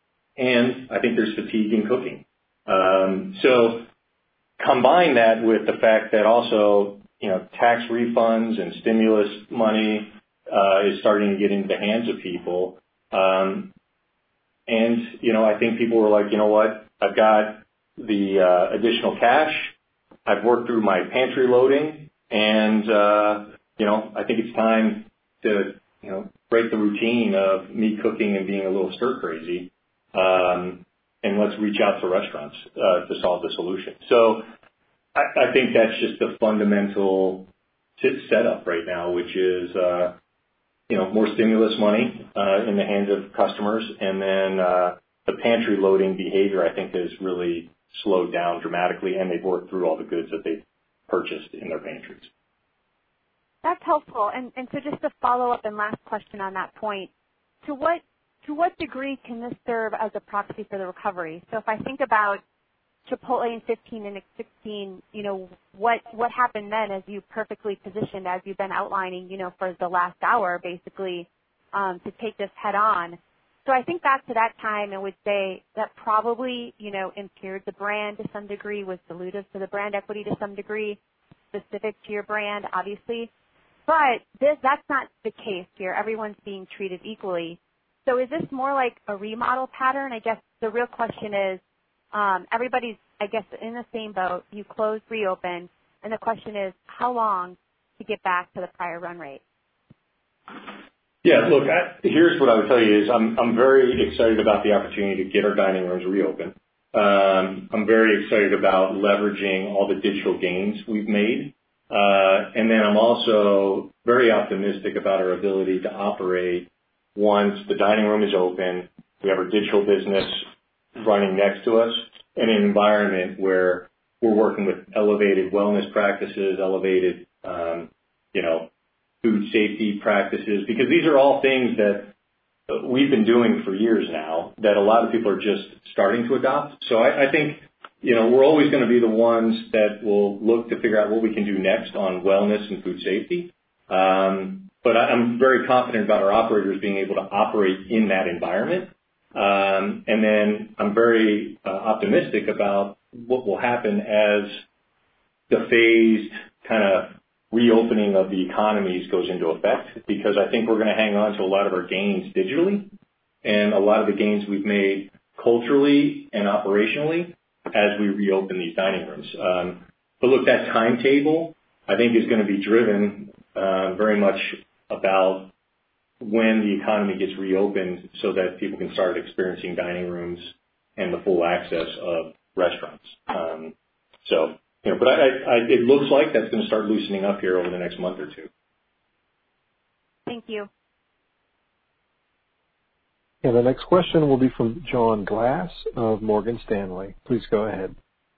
and I think there's fatigue in cooking. Um, so combine that with the fact that also, you know, tax refunds and stimulus money uh, is starting to get into the hands of people. Um, and, you know, I think people were like, you know what, I've got the uh, additional cash. I've worked through my pantry loading, and, uh, you know, I think it's time to, you know, break the routine of me cooking and being a little stir crazy. Um, and let's reach out to restaurants uh, to solve the solution. So I, I think that's just the fundamental setup right now, which is, uh, you know, more stimulus money uh, in the hands of customers, and then uh, the pantry loading behavior, I think, has really slowed down dramatically, and they've worked through all the goods that they've purchased in their pantries. That's helpful. And, and so just to follow up and last question on that point, to what to what degree can this serve as a proxy for the recovery? So if I think about Chipotle in fifteen and sixteen, you know, what what happened then as you perfectly positioned, as you've been outlining, you know, for the last hour, basically, um, to take this head on. So I think back to that time and would say that probably, you know, impaired the brand to some degree, was dilutive to the brand equity to some degree, specific to your brand, obviously. But this, that's not the case here. Everyone's being treated equally. So is this more like a remodel pattern? I guess the real question is, um, everybody's, I guess, in the same boat. You close, reopen, and the question is, how long to get back to the prior run rate? Yeah, look, I, here's what I would tell you is I'm I'm very excited about the opportunity to get our dining rooms reopened. Um, I'm very excited about leveraging all the digital gains we've made. Uh, and then I'm also very optimistic about our ability to operate once the dining room is open, we have our digital business running next to us, in an environment where we're working with elevated wellness practices, elevated, um, you know, food safety practices, because these are all things that we've been doing for years now that a lot of people are just starting to adopt. So I, I think, you know, we're always going to be the ones that will look to figure out what we can do next on wellness and food safety. Um, but I'm very confident about our operators being able to operate in that environment. Um, and then I'm very uh, optimistic about what will happen as the phased kind of reopening of the economies goes into effect, because I think we're going to hang on to a lot of our gains digitally and a lot of the gains we've made culturally and operationally as we reopen these dining rooms. Um, but look, that timetable I think is going to be driven uh, very much about when the economy gets reopened so that people can start experiencing dining rooms and the full access of restaurants. Um, so, you know, but I, I, it looks like that's going to start loosening up here over the next month or two. Thank you. And the next question will be from John Glass of Morgan Stanley. Please go ahead.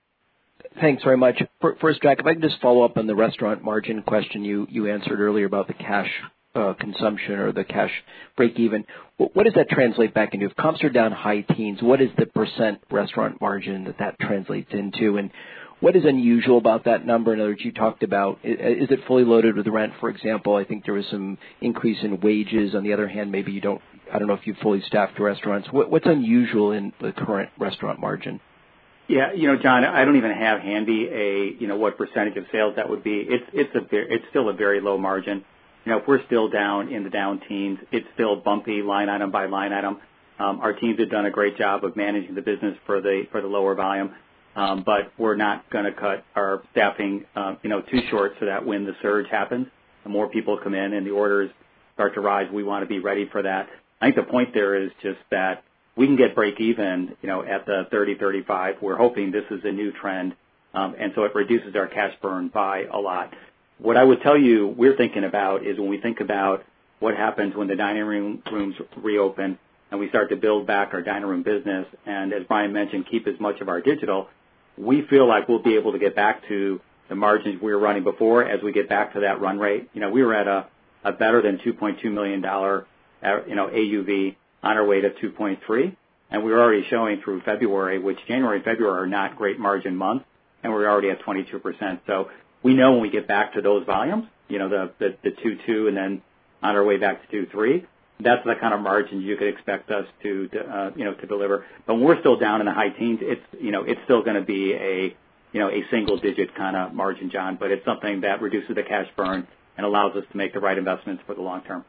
Thanks very much. First, Jack, if I can just follow up on the restaurant margin question you, you answered earlier about the cash uh, consumption or the cash break even. What does that translate back into? If comps are down high teens, what is the percent restaurant margin that that translates into? And what is unusual about that number? In other words, you talked about, is it fully loaded with rent, for example? I think there was some increase in wages. On the other hand, maybe you don't, I don't know if you fully staffed restaurants. What, what's unusual in the current restaurant margin? Yeah, you know, John, I don't even have handy a, you know, what percentage of sales that would be. It's it's a it's still a very low margin. You know, if we're still down in the down teens, it's still bumpy line item by line item. Um, our teams have done a great job of managing the business for the for the lower volume, um, but we're not going to cut our staffing, uh, you know, too short so that when the surge happens, the more people come in and the orders start to rise, we want to be ready for that. I think the point there is just that we can get break even, you know, at the thirty, thirty-five. We're hoping this is a new trend, um, and so it reduces our cash burn by a lot. What I would tell you we're thinking about is when we think about what happens when the dining room rooms reopen and we start to build back our dining room business, and as Brian mentioned, keep as much of our digital, we feel like we'll be able to get back to the margins we were running before as we get back to that run rate. You know, we were at a, a better than two point two million dollars, you know, A U V on our way to two point three, and we were already showing through February, which January and February are not great margin months, and we're already at twenty-two percent. So we know when we get back to those volumes, you know, the the, the two point two and then on our way back to two point three, that's the kind of margins you could expect us to, to uh, you know, to deliver. But when we're still down in the high teens, it's, you know, it's still going to be a, you know, a single digit kind of margin, John, but it's something that reduces the cash burn and allows us to make the right investments for the long term.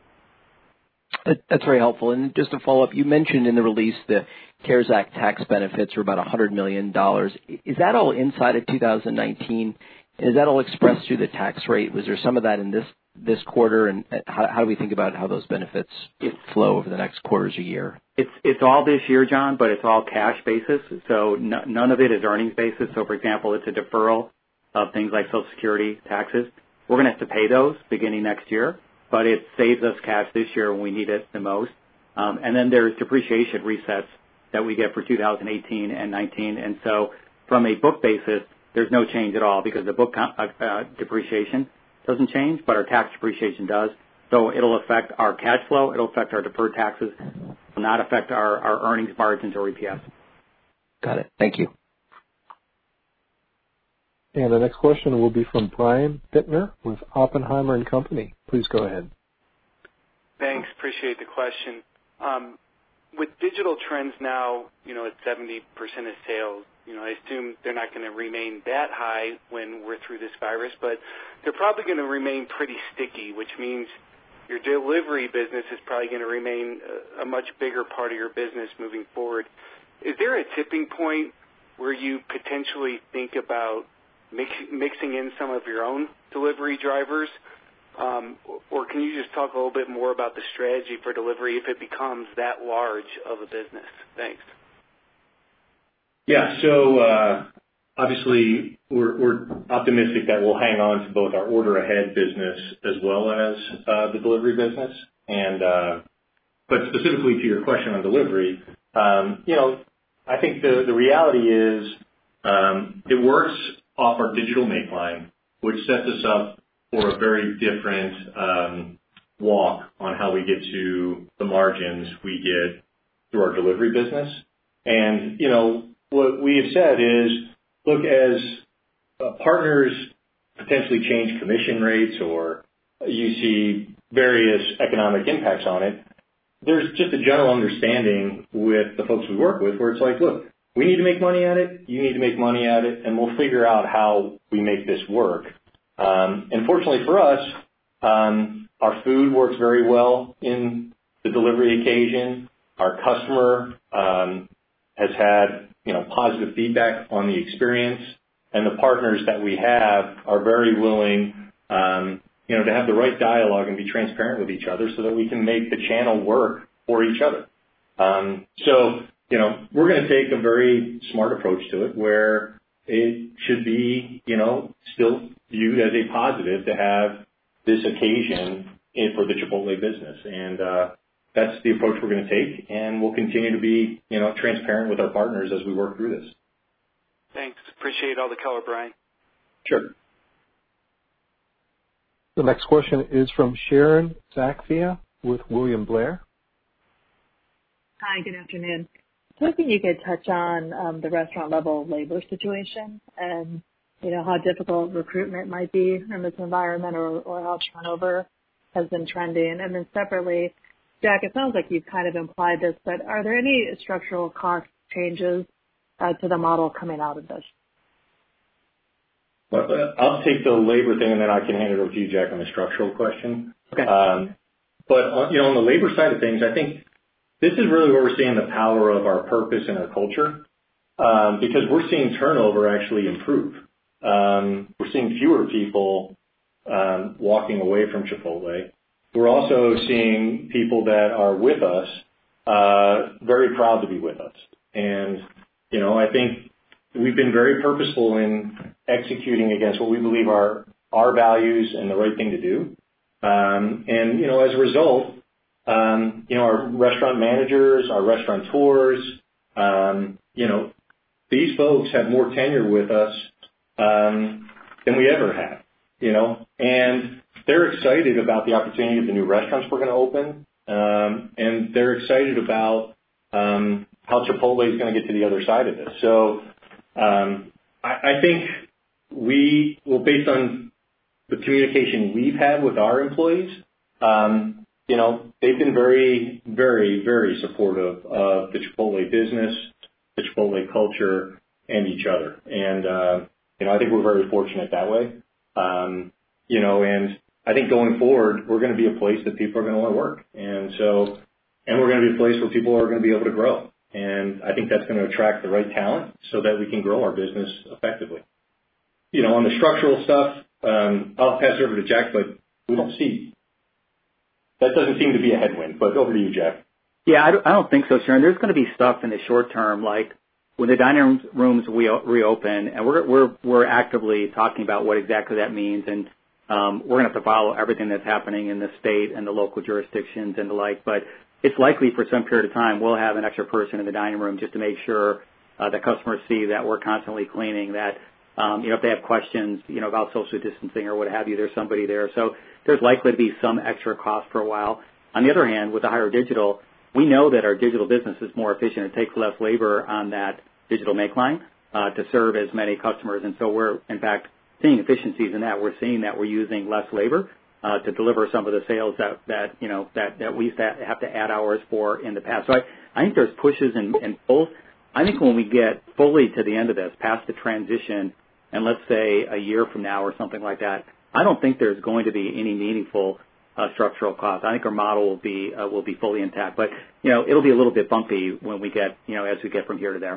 That's very helpful. And just to follow up, you mentioned in the release the CARES Act tax benefits are about one hundred million dollars. Is that all inside of two thousand nineteen? Is that all expressed through the tax rate? Was there some of that in this this quarter? And how, how do we think about how those benefits flow over the next quarters a year? It's it's all this year, John, but it's all cash basis. So n- none of it is earnings basis. So, for example, it's a deferral of things like Social Security taxes. We're going to have to pay those beginning next year, but it saves us cash this year when we need it the most. Um, and then there's depreciation resets that we get for two thousand eighteen and nineteen. And so from a book basis, there's no change at all because the book uh, uh, depreciation doesn't change, but our tax depreciation does. So it'll affect our cash flow. It'll affect our deferred taxes. It will not affect our, our earnings margins or E P S. Got it. Thank you. And the next question will be from Brian Bittner with Oppenheimer and Company. Please go ahead. Thanks. Appreciate the question. Um, with digital trends now, you know, at seventy percent of sales, you know, I assume they're not going to remain that high when we're through this virus, but they're probably going to remain pretty sticky, which means your delivery business is probably going to remain a, a much bigger part of your business moving forward. Is there a tipping point where you potentially think about mix, mixing in some of your own delivery drivers? Um, or can you just talk a little bit more about the strategy for delivery if it becomes that large of a business? Thanks. Yeah, so uh, obviously we're, we're optimistic that we'll hang on to both our order ahead business as well as uh, the delivery business. And uh, but specifically to your question on delivery, um, you know, I think the, the reality is um, it works off our digital make line, which sets us up for a very different um, walk on how we get to the margins we get through our delivery business. And, you know, what we have said is, look, as uh, partners potentially change commission rates or you see various economic impacts on it, there's just a general understanding with the folks we work with where it's like, look, we need to make money at it, you need to make money at it, and we'll figure out how we make this work. Um, and fortunately for us, um, our food works very well in the delivery occasion. Our customer um, has had, you know, positive feedback on the experience, and the partners that we have are very willing um, you know, to have the right dialogue and be transparent with each other so that we can make the channel work for each other. Um, so, you know, we're going to take a very smart approach to it where it should be, you know, still viewed as a positive to have this occasion in, for the Chipotle business. And uh, that's the approach we're going to take, and we'll continue to be, you know, transparent with our partners as we work through this. Thanks. Appreciate all the color, Brian. Sure. The next question is from Sharon Zackfia with William Blair. Hi, good afternoon. I was hoping you could touch on um, the restaurant level labor situation and, you know, how difficult recruitment might be in this environment, or, or how turnover has been trending. And then separately, Jack, it sounds like you've kind of implied this, but are there any structural cost changes uh, to the model coming out of this? Well, uh, I'll take the labor thing, and then I can hand it over to you, Jack, on the structural question. Okay. Um, but, on, you know, on the labor side of things, I think this is really where we're seeing the power of our purpose and our culture, um, because we're seeing turnover actually improve. Um, we're seeing fewer people um, walking away from Chipotle. We're also seeing people that are with us uh, very proud to be with us. And, you know, I think we've been very purposeful in executing against what we believe are our values and the right thing to do. Um, and, you know, as a result, Um, you know, our restaurant managers, our restaurateurs, um, you know, these folks have more tenure with us um, than we ever have, you know, and they're excited about the opportunity of the new restaurants we're going to open, um, and they're excited about um, how Chipotle is going to get to the other side of this. So um, I, I think we, well, based on the communication we've had with our employees, um, you know, they've been very, very, very supportive of the Chipotle business, the Chipotle culture, and each other. And, uh, you know, I think we're very fortunate that way. Um, you know, and I think going forward, we're going to be a place that people are going to want to work. And so, and we're going to be a place where people are going to be able to grow. And I think that's going to attract the right talent so that we can grow our business effectively. You know, on the structural stuff, um, I'll pass it over to Jack, but we don't see that doesn't seem to be a headwind, but over to you, Jack. Yeah, I don't, I don't think so, Sharon. There's going to be stuff in the short term, like when the dining rooms we reopen, and we're we're we're actively talking about what exactly that means, and um, we're going to have to follow everything that's happening in the state and the local jurisdictions and the like. But it's likely for some period of time we'll have an extra person in the dining room just to make sure uh, that customers see that we're constantly cleaning, that um, you know if they have questions, you know about social distancing or what have you, there's somebody there. So there's likely to be some extra cost for a while. On the other hand, with the higher digital, we know that our digital business is more efficient. It takes less labor on that digital make line uh, to serve as many customers. And so we're, in fact, seeing efficiencies in that. We're seeing that we're using less labor uh, to deliver some of the sales that, that you know, that, that we used to have to add hours for in the past. So I, I think there's pushes and, and pulls. I think when we get fully to the end of this, past the transition, and let's say a year from now or something like that, I don't think there's going to be any meaningful uh, structural costs. I think our model will be uh, will be fully intact, but you know it'll be a little bit bumpy when we get you know as we get from here to there.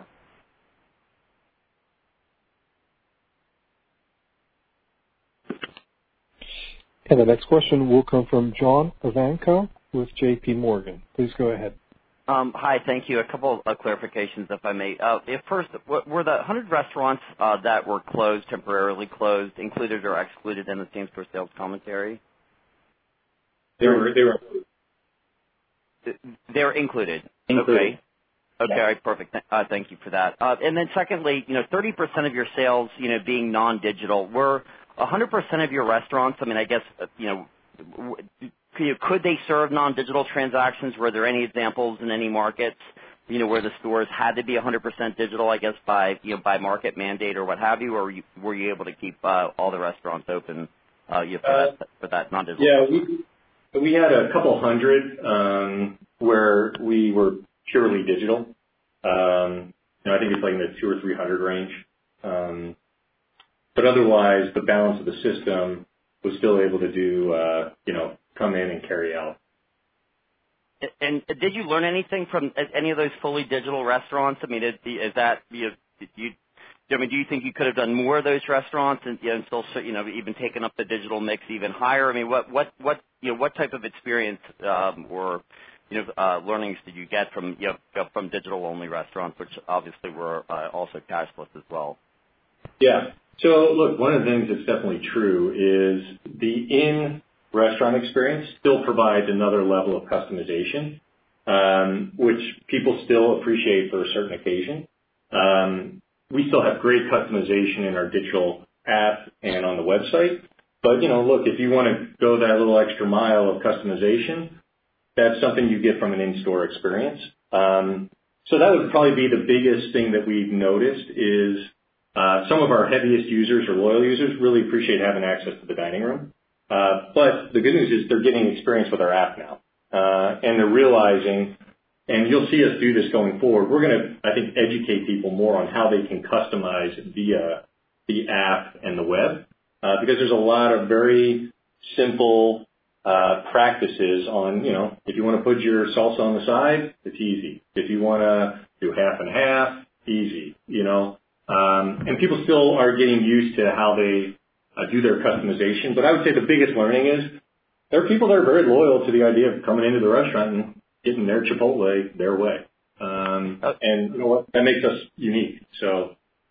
And the next question will come from John Ivanko with J P Morgan. Please go ahead. Um, hi, thank you. A couple of clarifications, if I may. Uh, if first, were the one hundred restaurants uh, that were closed, temporarily closed, included or excluded in the same-store sales commentary? They were. They were. They're included. Included. Okay. Okay. Yeah. All right. Perfect. Uh, thank you for that. Uh, and then, secondly, you know, thirty percent of your sales, you know, being non-digital, were one hundred percent of your restaurants. I mean, I guess, you know. Could they serve non-digital transactions? Were there any examples in any markets, you know, where the stores had to be one hundred percent digital, I guess, by, you know, by market mandate or what have you, or were you, were you able to keep uh, all the restaurants open uh, you know, for, uh, that, for that non-digital? Yeah, we, we had a couple hundred um, where we were purely digital. Um, you know, I think it's like in the two or three hundred range. Um, but otherwise, the balance of the system was still able to do, uh, you know, come in and carry out. And did you learn anything from any of those fully digital restaurants? I mean, is, is that you, you I mean, do you think you could have done more of those restaurants and, you know, and still, you know, even taken up the digital mix even higher? I mean, what, what, what, you know, what type of experience um, or, you know, uh, learnings did you get from, you know, from digital-only restaurants, which obviously were uh, also cashless as well? Yeah. So, look, one of the things that's definitely true is the in-restaurant experience still provides another level of customization, um, which people still appreciate for a certain occasion. Um, we still have great customization in our digital app and on the website. But, you know, look, if you want to go that little extra mile of customization, that's something you get from an in-store experience. Um, so that would probably be the biggest thing that we've noticed is uh, some of our heaviest users or loyal users really appreciate having access to the dining room. Uh, but the good news is they're getting experience with our app now. Uh, and they're realizing, and you'll see us do this going forward, we're going to, I think, educate people more on how they can customize via the app and the web. Uh, because there's a lot of very simple uh, practices on, you know, if you want to put your salsa on the side, it's easy. If you want to do half and half, easy, you know. Um, and people still are getting used to how they uh, do their customization. But I would say the biggest learning is there are people that are very loyal to the idea of coming into the restaurant and getting their Chipotle their way. Um, and you know what? That makes us unique. So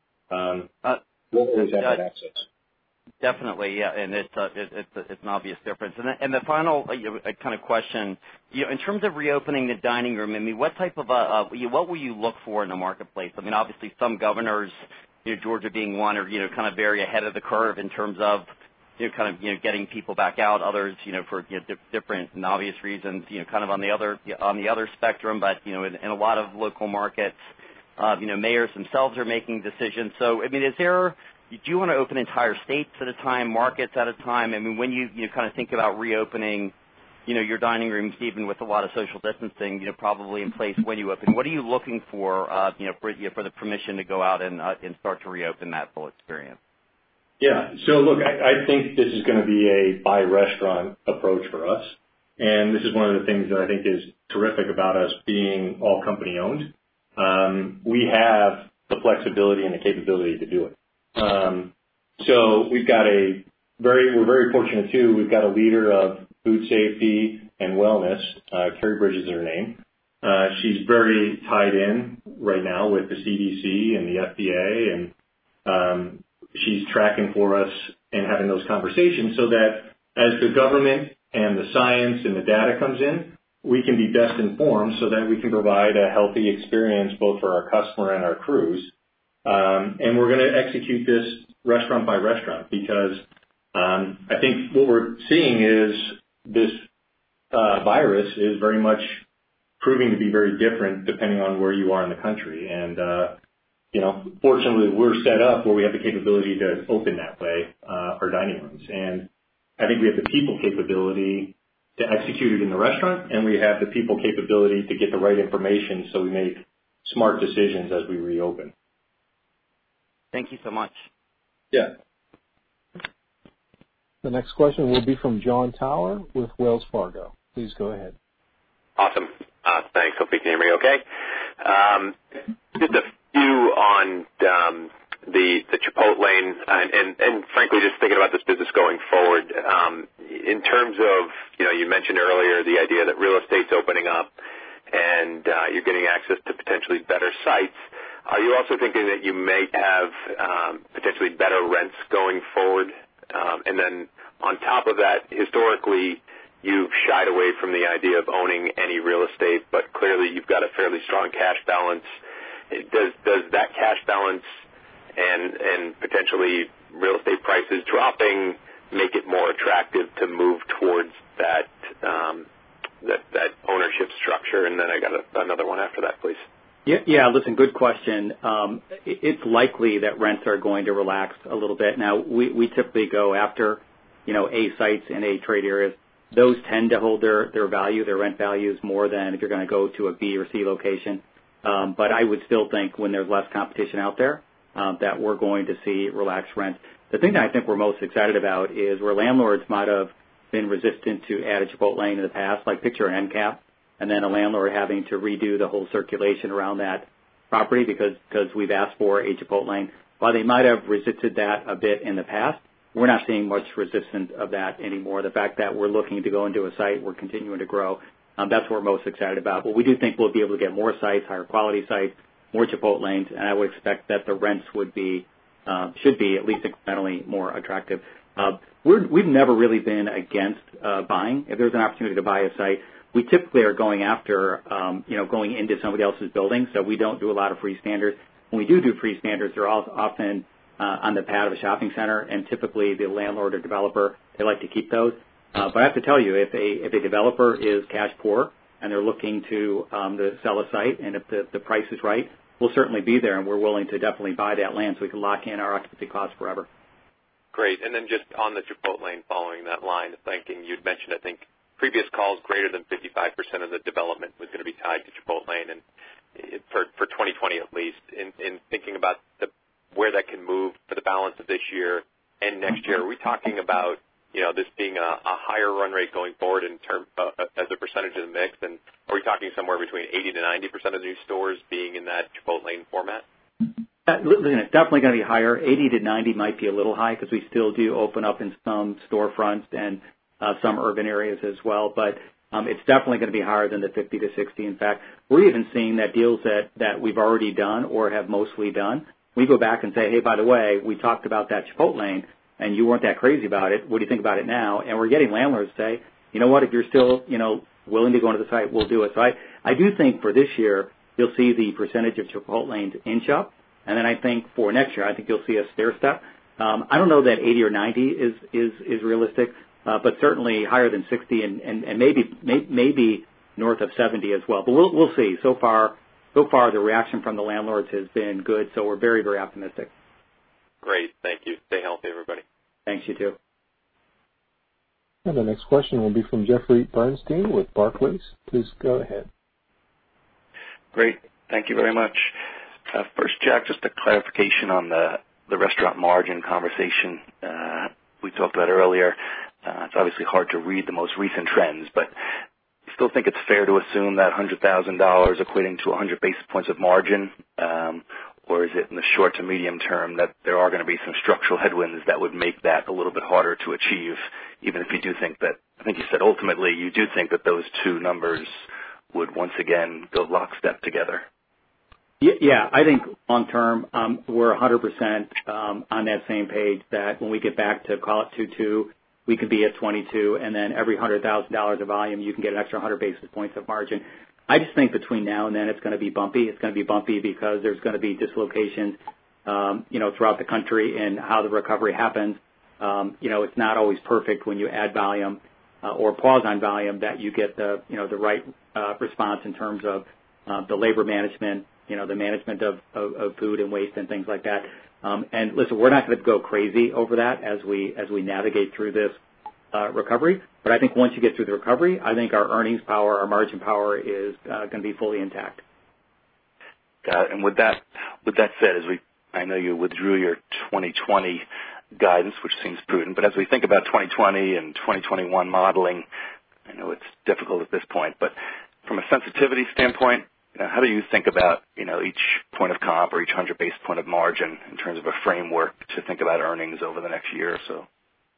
um, uh, we'll always have uh, that access. Definitely, yeah, and it's uh, it, it's it's an obvious difference. And the, and the final uh, you know, kind of question, you know, in terms of reopening the dining room, I mean, what type of uh, uh you, what will you look for in the marketplace? I mean, obviously, some governors, you know, Georgia being one, are you know kind of very ahead of the curve in terms of you know kind of you know getting people back out. Others, you know, for you know, di- different and obvious reasons, you know, kind of on the other on the other spectrum. But you know, in, in a lot of local markets, uh, you know, mayors themselves are making decisions. So, I mean, is there do you want to open entire states at a time, markets at a time? I mean, when you, you kind of think about reopening, you know, your dining rooms, even with a lot of social distancing, you know, probably in place when you open, what are you looking for, uh, you know, for, you know, for the permission to go out and, uh, and start to reopen that full experience? Yeah. So look, I, I think this is going to be a by restaurant approach for us. And this is one of the things that I think is terrific about us being all company owned. Um, we have the flexibility and the capability to do it. Um, so we've got a very, we're very fortunate too. We've got a leader of food safety and wellness. Uh, Carrie Bridges is her name. Uh, she's very tied in right now with the C D C and the F D A, and um, she's tracking for us and having those conversations so that as the government and the science and the data comes in, we can be best informed so that we can provide a healthy experience both for our customer and our crews. Um, and we're going to execute this restaurant by restaurant because um, I think what we're seeing is this uh, virus is very much proving to be very different depending on where you are in the country. And, uh, you know, fortunately, we're set up where we have the capability to open that way, uh, our dining rooms. And I think we have the people capability to execute it in the restaurant, and we have the people capability to get the right information so we make smart decisions as we reopen. Thank you so much. Yeah. The next question will be from Jon Tower with Wells Fargo. Please go ahead. Awesome. Uh, thanks. Hope you can hear me okay. Um, just a few on um, the the Chipotlane and, and, and frankly just thinking about this business going forward. Um, in terms of, you know, you mentioned earlier the idea that real estate's opening up and uh, you're getting access to potentially better sites. Are you also thinking that you may have um, potentially better rents going forward? Um, and then on top of that, historically, you've shied away from the idea of owning any real estate, but clearly you've got a fairly strong cash balance. Does does that cash balance and and potentially real estate prices dropping make it more attractive to move towards that um, that that ownership structure? And then I got a, another one after that, please. Yeah, yeah, listen, good question. Um, it, it's likely that rents are going to relax a little bit. Now, we, we typically go after, you know, A sites in A trade areas. Those tend to hold their, their value, their rent values more than if you're going to go to a B or C location. Um, but I would still think when there's less competition out there, um, that we're going to see relaxed rents. The thing that I think we're most excited about is where landlords might have been resistant to add a Chipotlane in the past, like picture an end cap, and then a landlord having to redo the whole circulation around that property because because we've asked for a Chipotlane. while they might have resisted that a bit in the past, we're not seeing much resistance of that anymore. The fact that we're looking to go into a site, we're continuing to grow. Um, that's what we're most excited about. But we do think we'll be able to get more sites, higher quality sites, more Chipotlanes, and I would expect that the rents would be, uh, should be at least incrementally more attractive. Uh, we're, we've never really been against uh, buying. If there's an opportunity to buy a site, we typically are going after, um, you know, going into somebody else's building, so we don't do a lot of freestanders. When we do do freestanders, they're all often uh, on the pad of a shopping center, and typically the landlord or developer, they like to keep those. Uh, but I have to tell you, if a if a developer is cash poor and they're looking to, um, to sell a site, and if the, the price is right, we'll certainly be there, and we're willing to definitely buy that land so we can lock in our occupancy costs forever. Great. And then just on the Chipotlane, following that line of thinking, you'd mentioned, I think, previous calls, greater than fifty-five percent of the development was going to be tied to Chipotlane, and it, for, for twenty twenty at least. In, in thinking about the, where that can move for the balance of this year and next year, are we talking about, you know, this being a, a higher run rate going forward in term uh, as a percentage of the mix, and are we talking somewhere between eighty to ninety percent of the new stores being in that Chipotlane format? Uh, listen, it's definitely going to be higher. eighty to ninety might be a little high because we still do open up in some storefronts and uh, some urban areas as well. But um, it's definitely going to be higher than the fifty to sixty. In fact, we're even seeing that deals that, that we've already done or have mostly done, we go back and say, hey, by the way, we talked about that Chipotlane and you weren't that crazy about it. What do you think about it now? And we're getting landlords say, you know what, if you're still, you know, willing to go into the site, we'll do it. So I, I do think for this year, you'll see the percentage of Chipotlanes inch up. And then I think for next year, I think you'll see a stair step. Um, I don't know that eighty or ninety is is, is realistic, uh, but certainly higher than sixty, and, and, and maybe, maybe maybe north of seventy as well. But we'll we'll see. So far, so far the reaction from the landlords has been good. So we're very very optimistic. Great, thank you. Stay healthy, everybody. Thanks, you too. And the next question will be from Jeffrey Bernstein with Barclays. Please go ahead. Great, thank you very much. Uh, first, Jack, just a clarification on the, the restaurant margin conversation uh, we talked about earlier. Uh, it's obviously hard to read the most recent trends, but I still think it's fair to assume that one hundred thousand dollars equating to one hundred basis points of margin, um, or is it in the short to medium term that there are going to be some structural headwinds that would make that a little bit harder to achieve, even if you do think that, I think you said ultimately you do think that those two numbers would once again go lockstep together? Yeah, I think long term, um, we're one hundred percent um, on that same page that when we get back to call it two two, we can be at twenty-two, and then every one hundred thousand dollars of volume, you can get an extra one hundred basis points of margin. I just think between now and then it's going to be bumpy. It's going to be bumpy because there's going to be dislocations, um, you know, throughout the country and how the recovery happens. Um, you know, it's not always perfect when you add volume uh, or pause on volume that you get the, you know, the right uh, response in terms of uh, the labor management, you know, the management of, of, of food and waste and things like that. Um, and listen, we're not going to go crazy over that as we as we navigate through this uh, recovery. But I think once you get through the recovery, I think our earnings power, our margin power is uh, going to be fully intact. Got it. And with that, with that said, as we, I know you withdrew your twenty twenty guidance, which seems prudent, but as we think about twenty twenty and twenty twenty-one modeling, I know it's difficult at this point, but from a sensitivity standpoint, you know, how do you think about, you know, each point of comp or each one hundred basis point of margin in terms of a framework to think about earnings over the next year or so?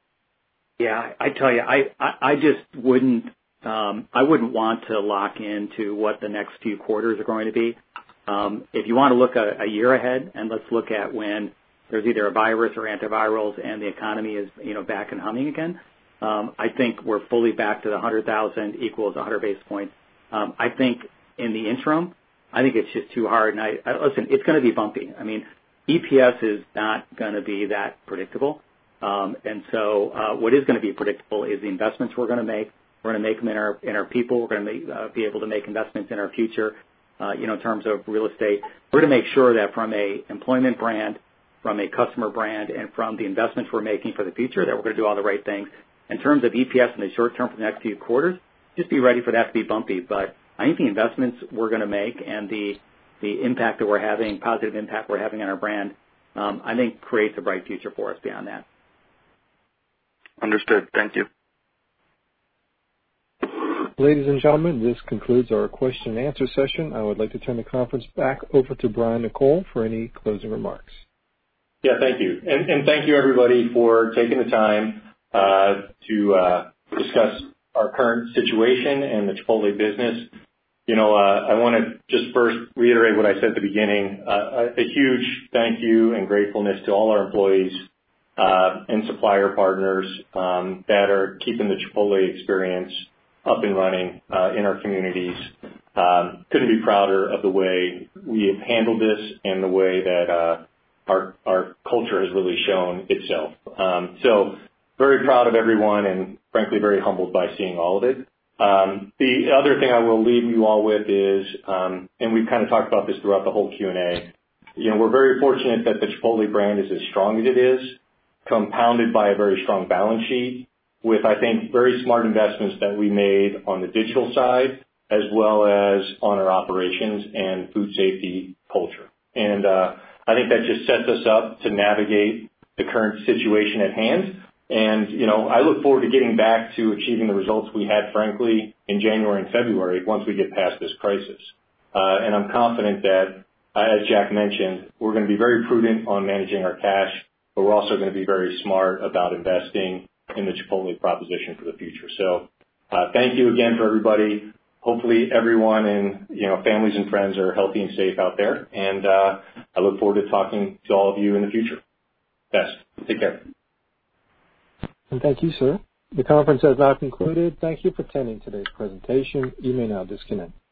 Yeah, I tell you, I, I, I just wouldn't, um, I wouldn't want to lock into what the next few quarters are going to be. Um, if you want to look a, a year ahead, and let's look at when there's either a virus or antivirals and the economy is, you know, back and humming again, um, I think we're fully back to the one hundred thousand equals one hundred basis points. Um, I think in the interim, I think it's just too hard. And I, I listen, it's going to be bumpy. I mean, E P S is not going to be that predictable. Um, and so, uh, what is going to be predictable is the investments we're going to make. We're going to make them in our, in our people. We're going to make, uh, be able to make investments in our future, uh, you know, in terms of real estate. We're going to make sure that from a employment brand, from a customer brand, and from the investments we're making for the future, that we're going to do all the right things. In terms of E P S in the short term for the next few quarters, just be ready for that to be bumpy. But I think the investments we're going to make and the the impact that we're having, positive impact we're having on our brand, um, I think creates a bright future for us beyond that. Understood. Thank you. Ladies and gentlemen, this concludes our question and answer session. I would like to turn the conference back over to Brian Niccol for any closing remarks. Yeah, thank you. And, and thank you, everybody, for taking the time uh, to uh, discuss our current situation and the Chipotle business. You know, uh, I want to just first reiterate what I said at the beginning. Uh, a, a huge thank you and gratefulness to all our employees uh, and supplier partners um, that are keeping the Chipotle experience up and running uh, in our communities. Um, couldn't be prouder of the way we have handled this and the way that uh, our our culture has really shown itself. Um, so very proud of everyone and frankly very humbled by seeing all of it. Um, the other thing I will leave you all with is, um, and we've kind of talked about this throughout the whole Q and A, you know, we're very fortunate that the Chipotle brand is as strong as it is, compounded by a very strong balance sheet with, I think, very smart investments that we made on the digital side as well as on our operations and food safety culture. And uh, I think that just sets us up to navigate the current situation at hand. And, you know, I look forward to getting back to achieving the results we had, frankly, in January and February once we get past this crisis. Uh, and I'm confident that, uh, as Jack mentioned, we're going to be very prudent on managing our cash, but we're also going to be very smart about investing in the Chipotle proposition for the future. So uh, thank you again for everybody. Hopefully everyone and, you know, families and friends are healthy and safe out there. And uh, I look forward to talking to all of you in the future. Best. Take care. And thank you, sir. The conference has now concluded. Thank you for attending today's presentation. You may now disconnect.